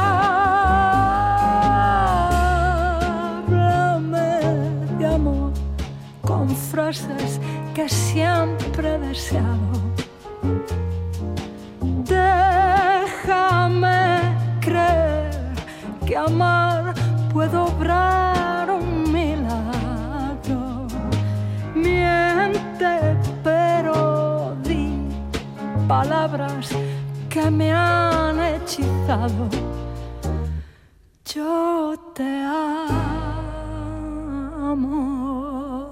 Háblame de amor con frases que siempre he deseado. Déjame creer que amar puede obrar un milagro. Miente, pero di palabras que me han hechizado. Yo te amo.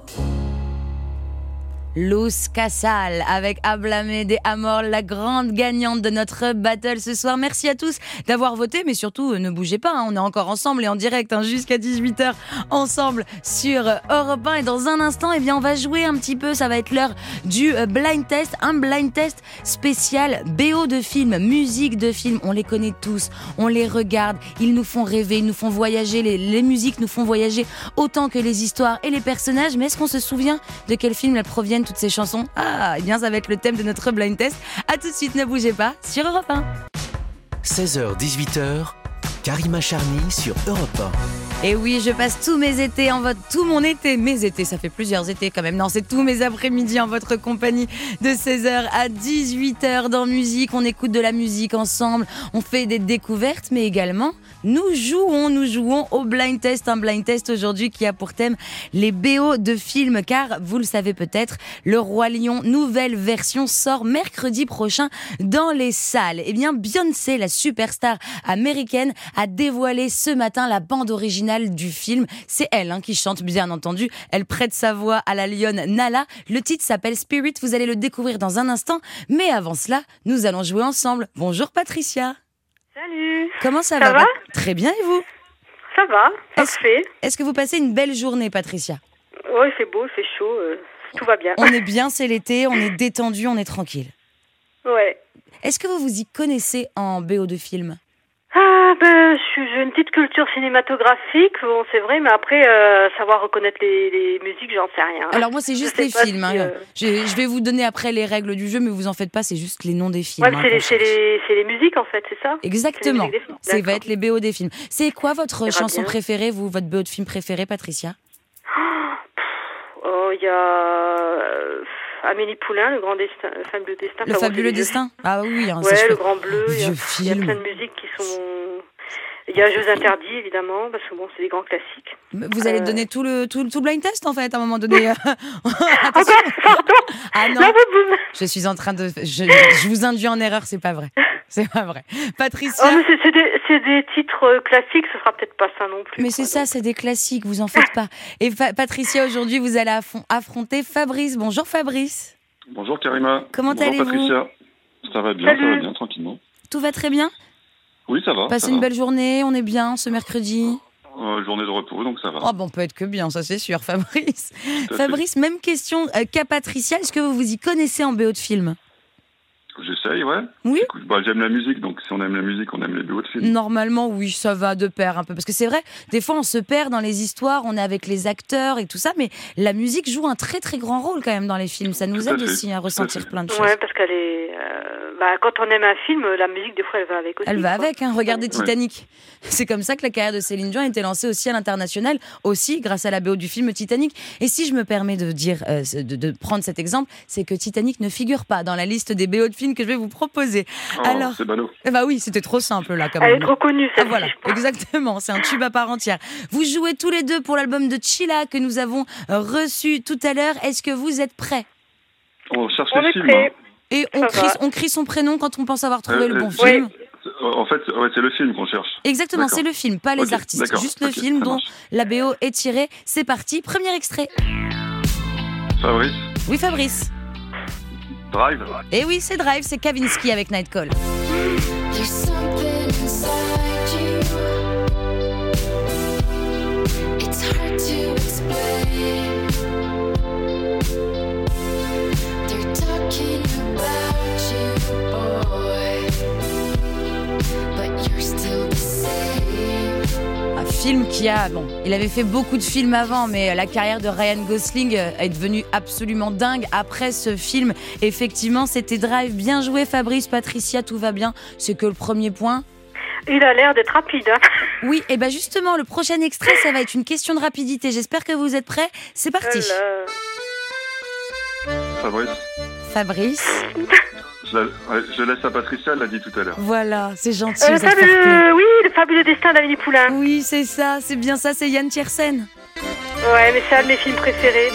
Luz Casal avec Háblame de Amor, la grande gagnante de notre battle ce soir. Merci à tous d'avoir voté, mais surtout ne bougez pas, hein, on est encore ensemble et en direct hein, jusqu'à dix-huit heures ensemble sur Europe un. Et dans un instant, eh bien, on va jouer un petit peu, ça va être l'heure du blind test, un blind test spécial B O de film, musique de film. On les connaît tous, on les regarde, ils nous font rêver, ils nous font voyager, les, les musiques nous font voyager autant que les histoires et les personnages. Mais est-ce qu'on se souvient de quel film elles proviennent toutes ces chansons? Ah, eh bien ça va être le thème de notre blind test. À tout de suite, ne bougez pas sur Europe un. seize heures dix-huit heures, Karima Charny sur Europe un. Et oui, je passe tous mes étés en votre, tout mon été, mes étés, ça fait plusieurs étés quand même. Non, c'est tous mes après-midi en votre compagnie de seize heures à dix-huit heures dans musique. On écoute de la musique ensemble, on fait des découvertes, mais également nous jouons, nous jouons au blind test. Un blind test aujourd'hui qui a pour thème les B O de films, car vous le savez peut-être, Le Roi Lion, nouvelle version, sort mercredi prochain dans les salles. Eh bien, Beyoncé, la superstar américaine, a dévoilé ce matin la bande originale du film. C'est elle hein, qui chante, bien entendu. Elle prête sa voix à la lionne Nala. Le titre s'appelle Spirit. Vous allez le découvrir dans un instant. Mais avant cela, nous allons jouer ensemble. Bonjour Patricia. Salut. Comment ça, ça va, va Pat- Très bien, et vous? Ça va, parfait. Est-ce, est-ce que vous passez une belle journée, Patricia? Ouais, il fait beau, il fait chaud, euh, tout va bien. On est bien, c'est l'été, on est détendu, on est tranquille. Ouais. Est-ce que vous vous y connaissez en B O de film? Ah ben, je suis- j'ai une petite culture cinématographique, bon c'est vrai, mais après euh, savoir reconnaître les, les musiques, j'en sais rien. Alors moi, c'est Je juste sais les pas films. si, hein. euh, Je, je vais vous donner après les règles du jeu, mais vous en faites pas, c'est juste les noms des films. Ouais, mais hein, c'est les, qu'on c'est cherche. les, c'est les musiques en fait, c'est ça? Exactement. C'est les musiques des films. Ça va D'accord. être les B O des films. C'est quoi votre On verra chanson bien. préférée, vous, votre B O de film préféré, Patricia? Oh, il y a euh, Amélie Poulain, Le Grand Destin, Le Fabuleux Destin. Le Enfin, bon, c'est Fabuleux des vieux Destin? Ah oui, hein, Ouais, c'est Le chouette. Grand Bleu, il y, a, Vieux il y a film. plein de musiques qui sont... Il y a Jeux interdits, évidemment, parce que bon, c'est des grands classiques. Vous allez Euh, donner tout le, tout, tout le blind test, en fait, à un moment donné. Attention. Ah non, je suis en train de... Je, je vous induis en erreur, c'est pas vrai. C'est pas vrai. Patricia... Oh, mais c'est, c'est, des, c'est des titres euh, classiques, ce sera peut-être pas ça non plus. Mais c'est ça, c'est des classiques, vous en faites pas. Et Fa- Patricia, aujourd'hui, vous allez affron- affronter Fabrice. Bonjour Fabrice. Bonjour Karima. Comment Bonjour allez-vous? Patricia. Ça va bien, ça Salut. va bien, tranquillement. Tout va très bien? Oui, ça va. Passez ça une va. belle journée, on est bien ce mercredi? Euh, journée de repos, donc ça va. Oh, bon, on peut être que bien, ça c'est sûr, Fabrice. Tout à Fabrice, même question euh, qu'à Patricia, est-ce que vous vous y connaissez en B O de film? J'essaye, ouais. Oui. Écoute, bah, j'aime la musique, donc si on aime la musique, on aime les B O de films. Normalement, oui, ça va de pair un peu. Parce que c'est vrai, des fois, on se perd dans les histoires, on est avec les acteurs et tout ça, mais la musique joue un très très grand rôle quand même dans les films. Ça nous Tout à aide fait, aussi à tout à ressentir fait. plein de choses. Ouais, parce qu'elle est. euh, bah, quand on aime un film, la musique, des fois, elle va avec aussi. Elle va quoi. avec, hein. Regardez Ouais. Titanic. C'est comme ça que la carrière de Céline Dion a été lancée aussi à l'international, aussi grâce à la B O du film Titanic. Et si je me permets de dire, euh, de, de prendre cet exemple, c'est que Titanic ne figure pas dans la liste des B O de films que je vais vous proposer. Oh, Alors, c'est ballot. eh bah oui, c'était trop simple là quand Elle même. est trop connue, Ah celle-ci, voilà, je pense. exactement, c'est un tube à part entière. Vous jouez tous les deux pour l'album de Chilla que nous avons euh, reçu tout à l'heure. Est-ce que vous êtes prêts? On cherche On les est films. prêts. hein. Et on Ça crie, va. on crie son prénom quand on pense avoir trouvé Euh, le bon euh, film. c'est- En fait, ouais, c'est le film qu'on cherche. Exactement, D'accord. c'est le film, pas les Ok, artistes. d'accord, Juste le ok, film ça dont marche. la B O est tirée. C'est parti, premier extrait. Fabrice, Oui, Fabrice. Drive. Et oui, c'est Drive, c'est Kavinsky avec Night Call. There's something inside you. It's hard to explain. They're talking about qui a, bon, il avait fait beaucoup de films avant, mais la carrière de Ryan Gosling est devenue absolument dingue après ce film. Effectivement, c'était Drive. Bien joué, Fabrice, Patricia, tout va bien. C'est que le premier point. Il a l'air d'être rapide. Hein. Oui, et bien justement, le prochain extrait, ça va être une question de rapidité. J'espère que vous êtes prêts. C'est parti. Fabrice. Fabrice. Je, la, ouais, je laisse à Patricia, elle l'a dit tout à l'heure. Voilà, c'est gentil. Euh, le ça fait fabuleux, plaisir. oui, le fabuleux destin d'Amélie Poulain. Oui, c'est ça, c'est bien ça, c'est Yann Tiersen. Ouais, mais c'est un de mes films préférés.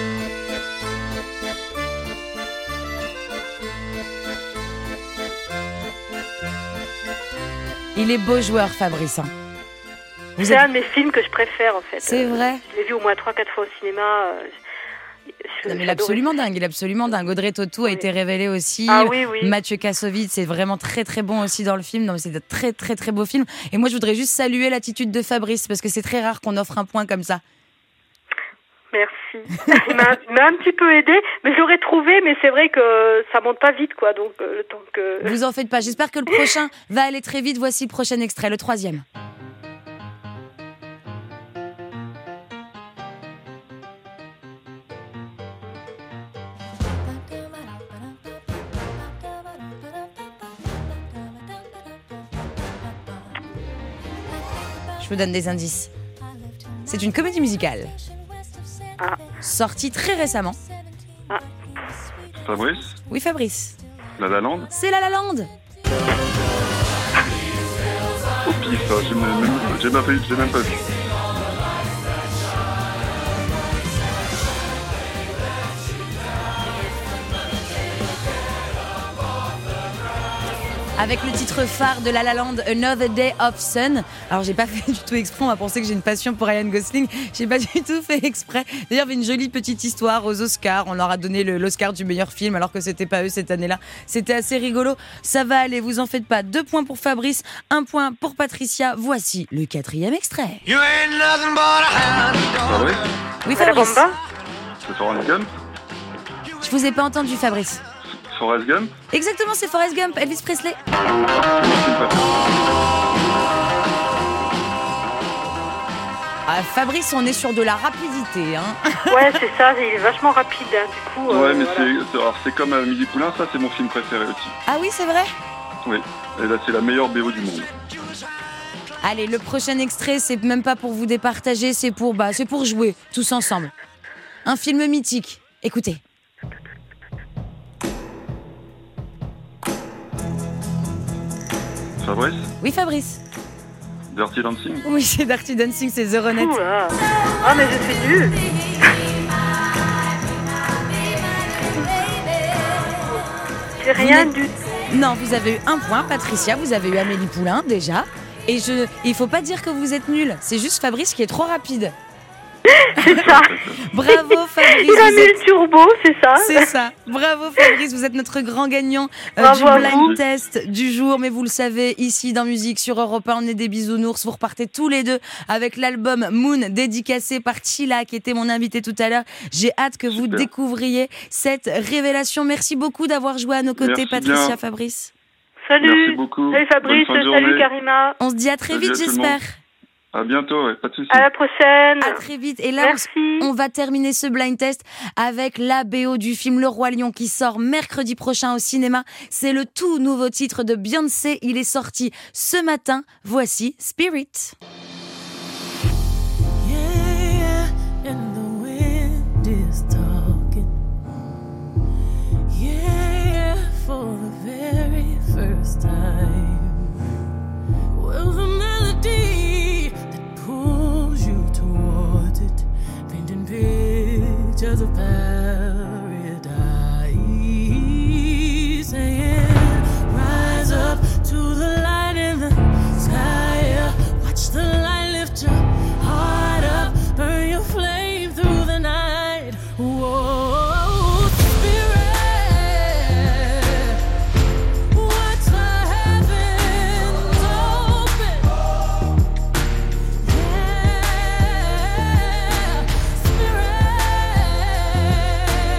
Il est beau joueur, Fabrice. hein. Vous C'est êtes- un de mes films que je préfère en fait. C'est Euh, vrai. Je l'ai vu au moins trois quatre fois au cinéma. euh, je- Non, mais il est j'adorais. absolument dingue, il est absolument dingue. Audrey Tautou a été révélé aussi. Ah oui, oui. Mathieu Kassovitz, c'est vraiment très très bon aussi dans le film. Non, mais c'est un très très très beau film. Et moi, je voudrais juste saluer l'attitude de Fabrice parce que c'est très rare qu'on offre un point comme ça. Merci. Il m'a il m'a un petit peu aidé, mais je l'aurais trouvé, mais c'est vrai que ça monte pas vite, quoi. Donc euh, le temps que. Vous en faites pas. J'espère que le prochain va aller très vite. Voici le prochain extrait, le troisième. Je vous donne des indices. C'est une comédie musicale. Sortie très récemment. Fabrice. Oui, Fabrice. La La Land. C'est La La Land. Au pif, ça, j'ai même, j'ai même, pas vu- j'ai même pas vu. Avec le titre phare de La La Land, Another Day of Sun. Alors j'ai pas fait du tout exprès, on va penser que j'ai une passion pour Ryan Gosling. J'ai pas du tout fait exprès. D'ailleurs, il y avait une jolie petite histoire aux Oscars. On leur a donné le- l'Oscar du meilleur film alors que c'était pas eux cette année-là. C'était assez rigolo. Ça va aller, vous en faites pas. Deux points pour Fabrice, un point pour Patricia. Voici le quatrième extrait. Fabrice. Oui, Fabrice. C'est Forrest Gump. Je vous ai pas entendu, Fabrice. Forrest Gump. Exactement, c'est Forrest Gump, Elvis Presley. Ah, Fabrice, on est sur de la rapidité, hein. Ouais, c'est ça. Il est vachement rapide. hein, Du coup. euh, Ouais, mais voilà. c'est, c'est, alors c'est comme Amélie Poulain, ça c'est mon film préféré aussi. Ah oui, c'est vrai. Oui, et là c'est la meilleure B O du monde. Allez, le prochain extrait, c'est même pas pour vous départager, c'est pour, bah, c'est pour jouer, tous ensemble. Un film mythique. Écoutez. Fabrice. Oui, Fabrice. Dirty Dancing. Oui, c'est Dirty Dancing, c'est The Ronettes. Oula. Ah, mais je suis nulle. J'ai rien Vous du n'êtes- Non, vous avez eu un point, Patricia, vous avez eu Amélie Poulain, déjà. Et je, il faut pas dire que vous êtes nul, c'est juste Fabrice qui est trop rapide. C'est ça. Bravo Fabrice. Il a vous mis êtes- le turbo, c'est ça. C'est ça. Bravo Fabrice, vous êtes notre grand gagnant euh, Bravo à du blind vous. test du jour. Mais vous le savez, ici dans Musique sur Europe un, on est des bisounours. Vous repartez tous les deux avec l'album Moon dédicacé par Chila qui était mon invité tout à l'heure. J'ai hâte que vous Super. découvriez cette révélation. Merci beaucoup d'avoir joué à nos côtés, Merci Patricia, bien. Fabrice. Salut. Merci beaucoup. Salut Fabrice, Bonne fin de salut journée. Karima. On se dit à très Salut vite, à tout le j'espère. monde. À bientôt, ouais, pas de soucis. À la prochaine. À très vite. Et là, on, on va terminer ce blind test avec la B O du film Le Roi Lion qui sort mercredi prochain au cinéma. C'est le tout nouveau titre de Beyoncé. Il est sorti ce matin. Voici Spirit. Yeah, and the wind is talking. Yeah, for the very first time. Well, the melody that pulls you towards it, painting pictures of paradise, saying, rise up to the light in the sky. Yeah. Watch the light lift your heart up, burn your flame through the night. Whoa, spirit, watch the heavens open. Yeah, spirit,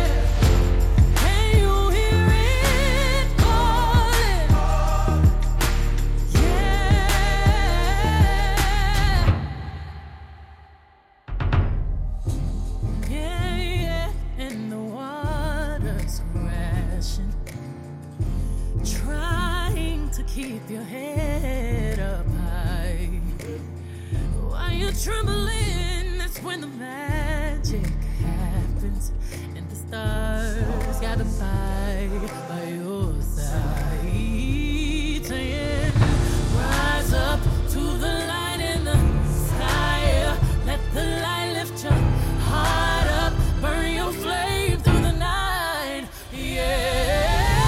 to keep your head up high. While you're trembling, that's when the magic happens, and the stars gather by by your side, saying, rise up to the light in the sky. Let the light lift your heart up, burn your flame through the night. Yeah.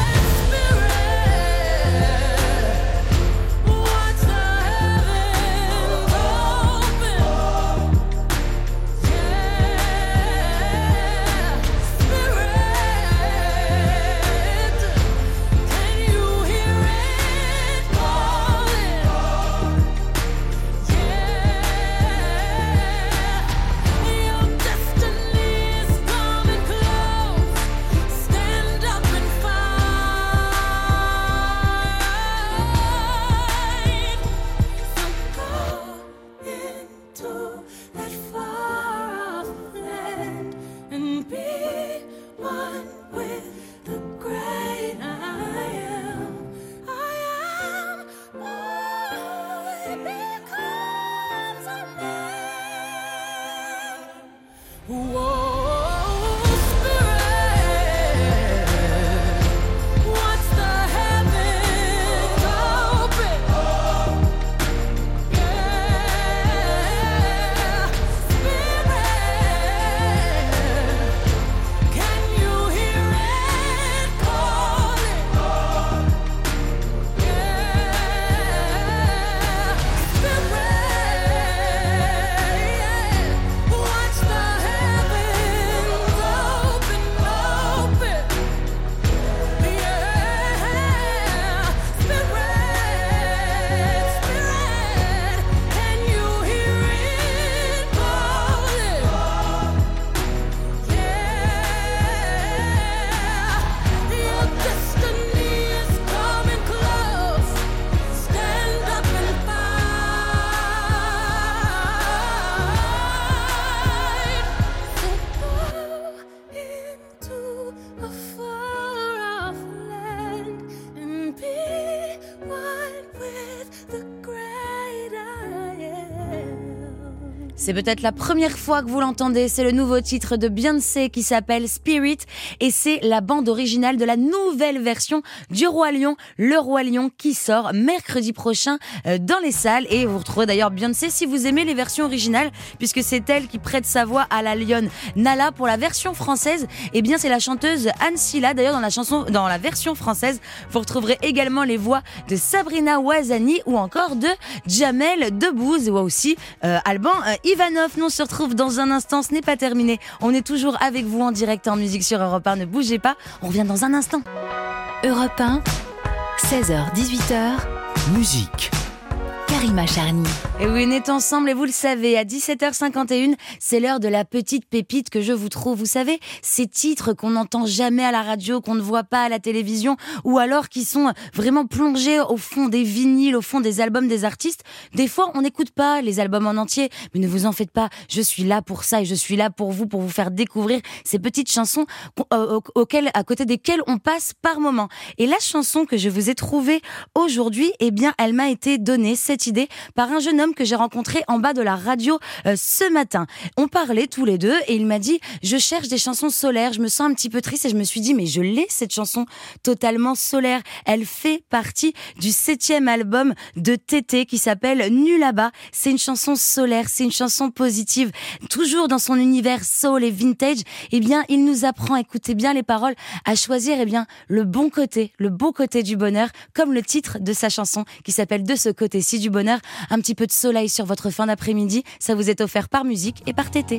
C'est peut-être la première fois que vous l'entendez, c'est le nouveau titre de Beyoncé qui s'appelle Spirit et c'est la bande originale de la nouvelle version du Roi Lion, le Roi Lion qui sort mercredi prochain dans les salles et vous retrouvez d'ailleurs Beyoncé si vous aimez les versions originales puisque c'est elle qui prête sa voix à la lionne Nala. Pour la version française, eh bien c'est la chanteuse Anne Silla. D'ailleurs dans la chanson, dans la version française, vous retrouverez également les voix de Sabrina Ouazani ou encore de Jamel Debbouze ou aussi euh, Alban euh, Ivanov. Nous on se retrouve dans un instant, ce n'est pas terminé. On est toujours avec vous en direct en musique sur Europe un. Ne bougez pas, on revient dans un instant. Europe un, seize heures dix-huit heures. Musique. Karima Charny. Et oui, on est ensemble et vous le savez, à dix-sept heures cinquante et une, c'est l'heure de la petite pépite que je vous trouve. Vous savez, ces titres qu'on n'entend jamais à la radio, qu'on ne voit pas à la télévision, ou alors qui sont vraiment plongés au fond des vinyles, au fond des albums des artistes. Des fois, on n'écoute pas les albums en entier, mais ne vous en faites pas. Je suis là pour ça et je suis là pour vous, pour vous faire découvrir ces petites chansons euh, auxquelles, à côté desquelles on passe par moment. Et la chanson que je vous ai trouvée aujourd'hui, eh bien, elle m'a été donnée, cette idée, par un jeune homme que j'ai rencontré en bas de la radio euh, ce matin. On parlait tous les deux et il m'a dit « Je cherche des chansons solaires, je me sens un petit peu triste » et je me suis dit « Mais je l'ai cette chanson totalement solaire. Elle fait partie du septième album de Tété qui s'appelle Nu là-bas. C'est une chanson solaire, c'est une chanson positive. Toujours dans son univers soul et vintage, eh bien, il nous apprend, écoutez bien les paroles, à choisir eh bien, le bon côté, le beau côté du bonheur, comme le titre de sa chanson qui s'appelle De ce côté-ci du bonheur. Un petit peu de soleil sur votre fin d'après-midi, ça vous est offert par musique et par Tété.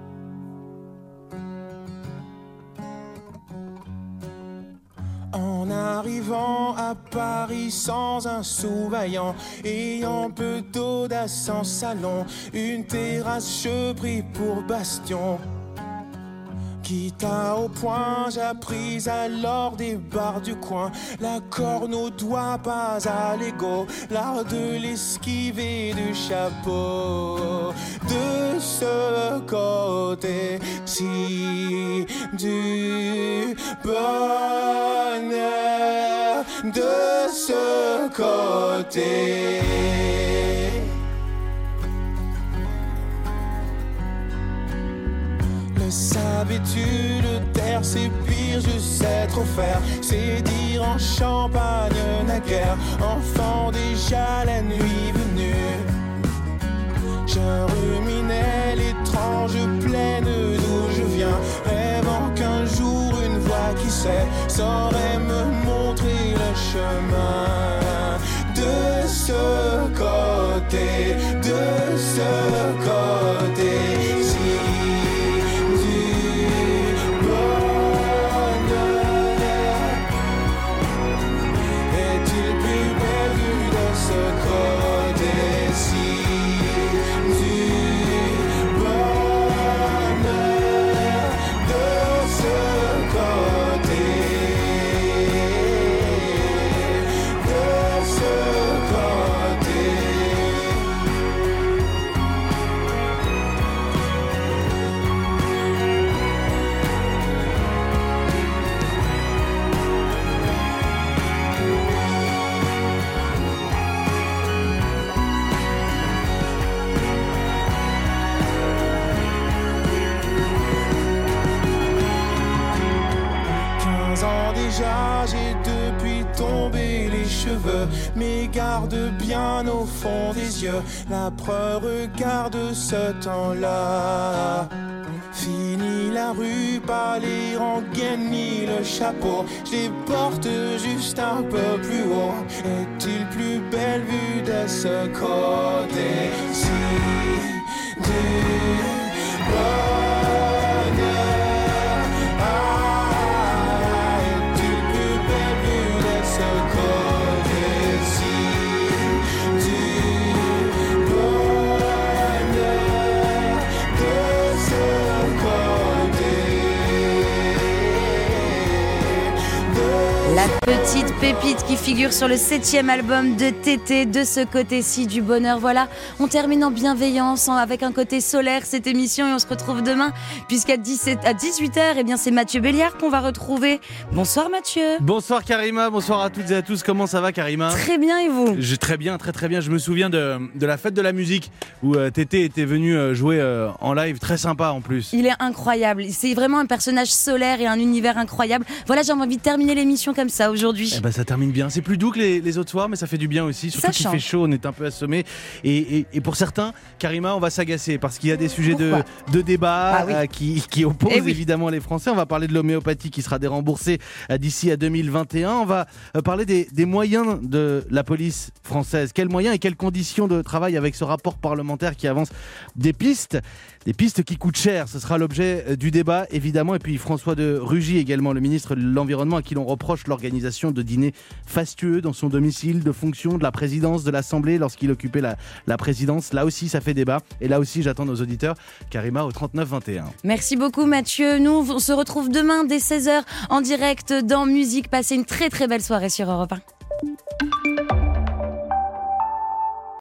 En arrivant à Paris sans un sou vaillant, ayant peu d'audace en salon, une terrasse je pris pour bastion. Quitte à au point, j'appris alors des bars du coin. La corne au doigt, pas à l'ego, l'art de l'esquiver du chapeau. De ce côté-ci du bonheur, de ce côté. Le savais-tu, le terre c'est pire, je sais trop faire. C'est dire en Champagne naguère, enfant déjà la nuit venue. Je ruminais l'étrange plaine d'où je viens, rêvant qu'un jour une voix qui sait saurait me montrer le chemin. De ce côté, de ce côté, si du bonheur est-il plus belle vue de ce côté-ci? Déjà j'ai depuis tombé les cheveux, mais garde bien au fond des yeux la preuve, regarde ce temps-là. Fini la rue, pas les rengaines ni le chapeau, je les porte juste un peu plus haut. Est-il plus belle vue de ce côté? Si du bonheur, ah, est-il plus belle vue de ce côté-ci? Du bonheur, de ce La petite pépite qui figure sur le septième album de Tété, De ce côté-ci du bonheur. Voilà, on termine en bienveillance, en- avec un côté solaire cette émission, et on se retrouve demain, puisqu'à dix-sept à dix-huit heures, eh bien, c'est Mathieu Béliard qu'on va retrouver. Bonsoir Mathieu. Bonsoir Karima, bonsoir à toutes et à tous. Comment ça va Karima? Très bien, et vous? Je, Très bien, très très bien. Je me souviens de, de la fête de la musique où euh, Tété était venu euh, jouer euh, en live, très sympa en plus. Il est incroyable, c'est vraiment un personnage solaire et un univers incroyable. Voilà, j'ai envie de terminer l'émission comme ça aujourd'hui. Eh ben, ça termine bien. C'est plus doux que les, les autres soirs, mais ça fait du bien aussi. Surtout Ça qu'il change. fait chaud, on est un peu assommé. Et, et, et pour certains, Karima, on va s'agacer parce qu'il y a des sujets de, Pourquoi de débat Ah oui. euh, qui, qui opposent Eh oui. évidemment les Français. On va parler de l'homéopathie qui sera déremboursée euh, d'ici à deux mille vingt et un. On va euh, parler des, des moyens de la police française. Quels moyens et quelles conditions de travail avec ce rapport parlementaire qui avance des pistes Des pistes qui coûtent cher, ce sera l'objet euh, du débat évidemment. Et puis François de Rugy également, le ministre de l'Environnement, à qui l'on reproche l'organisation de dîners fastueux dans son domicile de fonction de la présidence de l'Assemblée lorsqu'il occupait la, la présidence. Là aussi ça fait débat, et là aussi j'attends nos auditeurs. Karima au trente-neuf vingt et un. Merci beaucoup Mathieu. Nous, on se retrouve demain dès seize heures en direct dans Musique. Passez une très très belle soirée sur Europe un.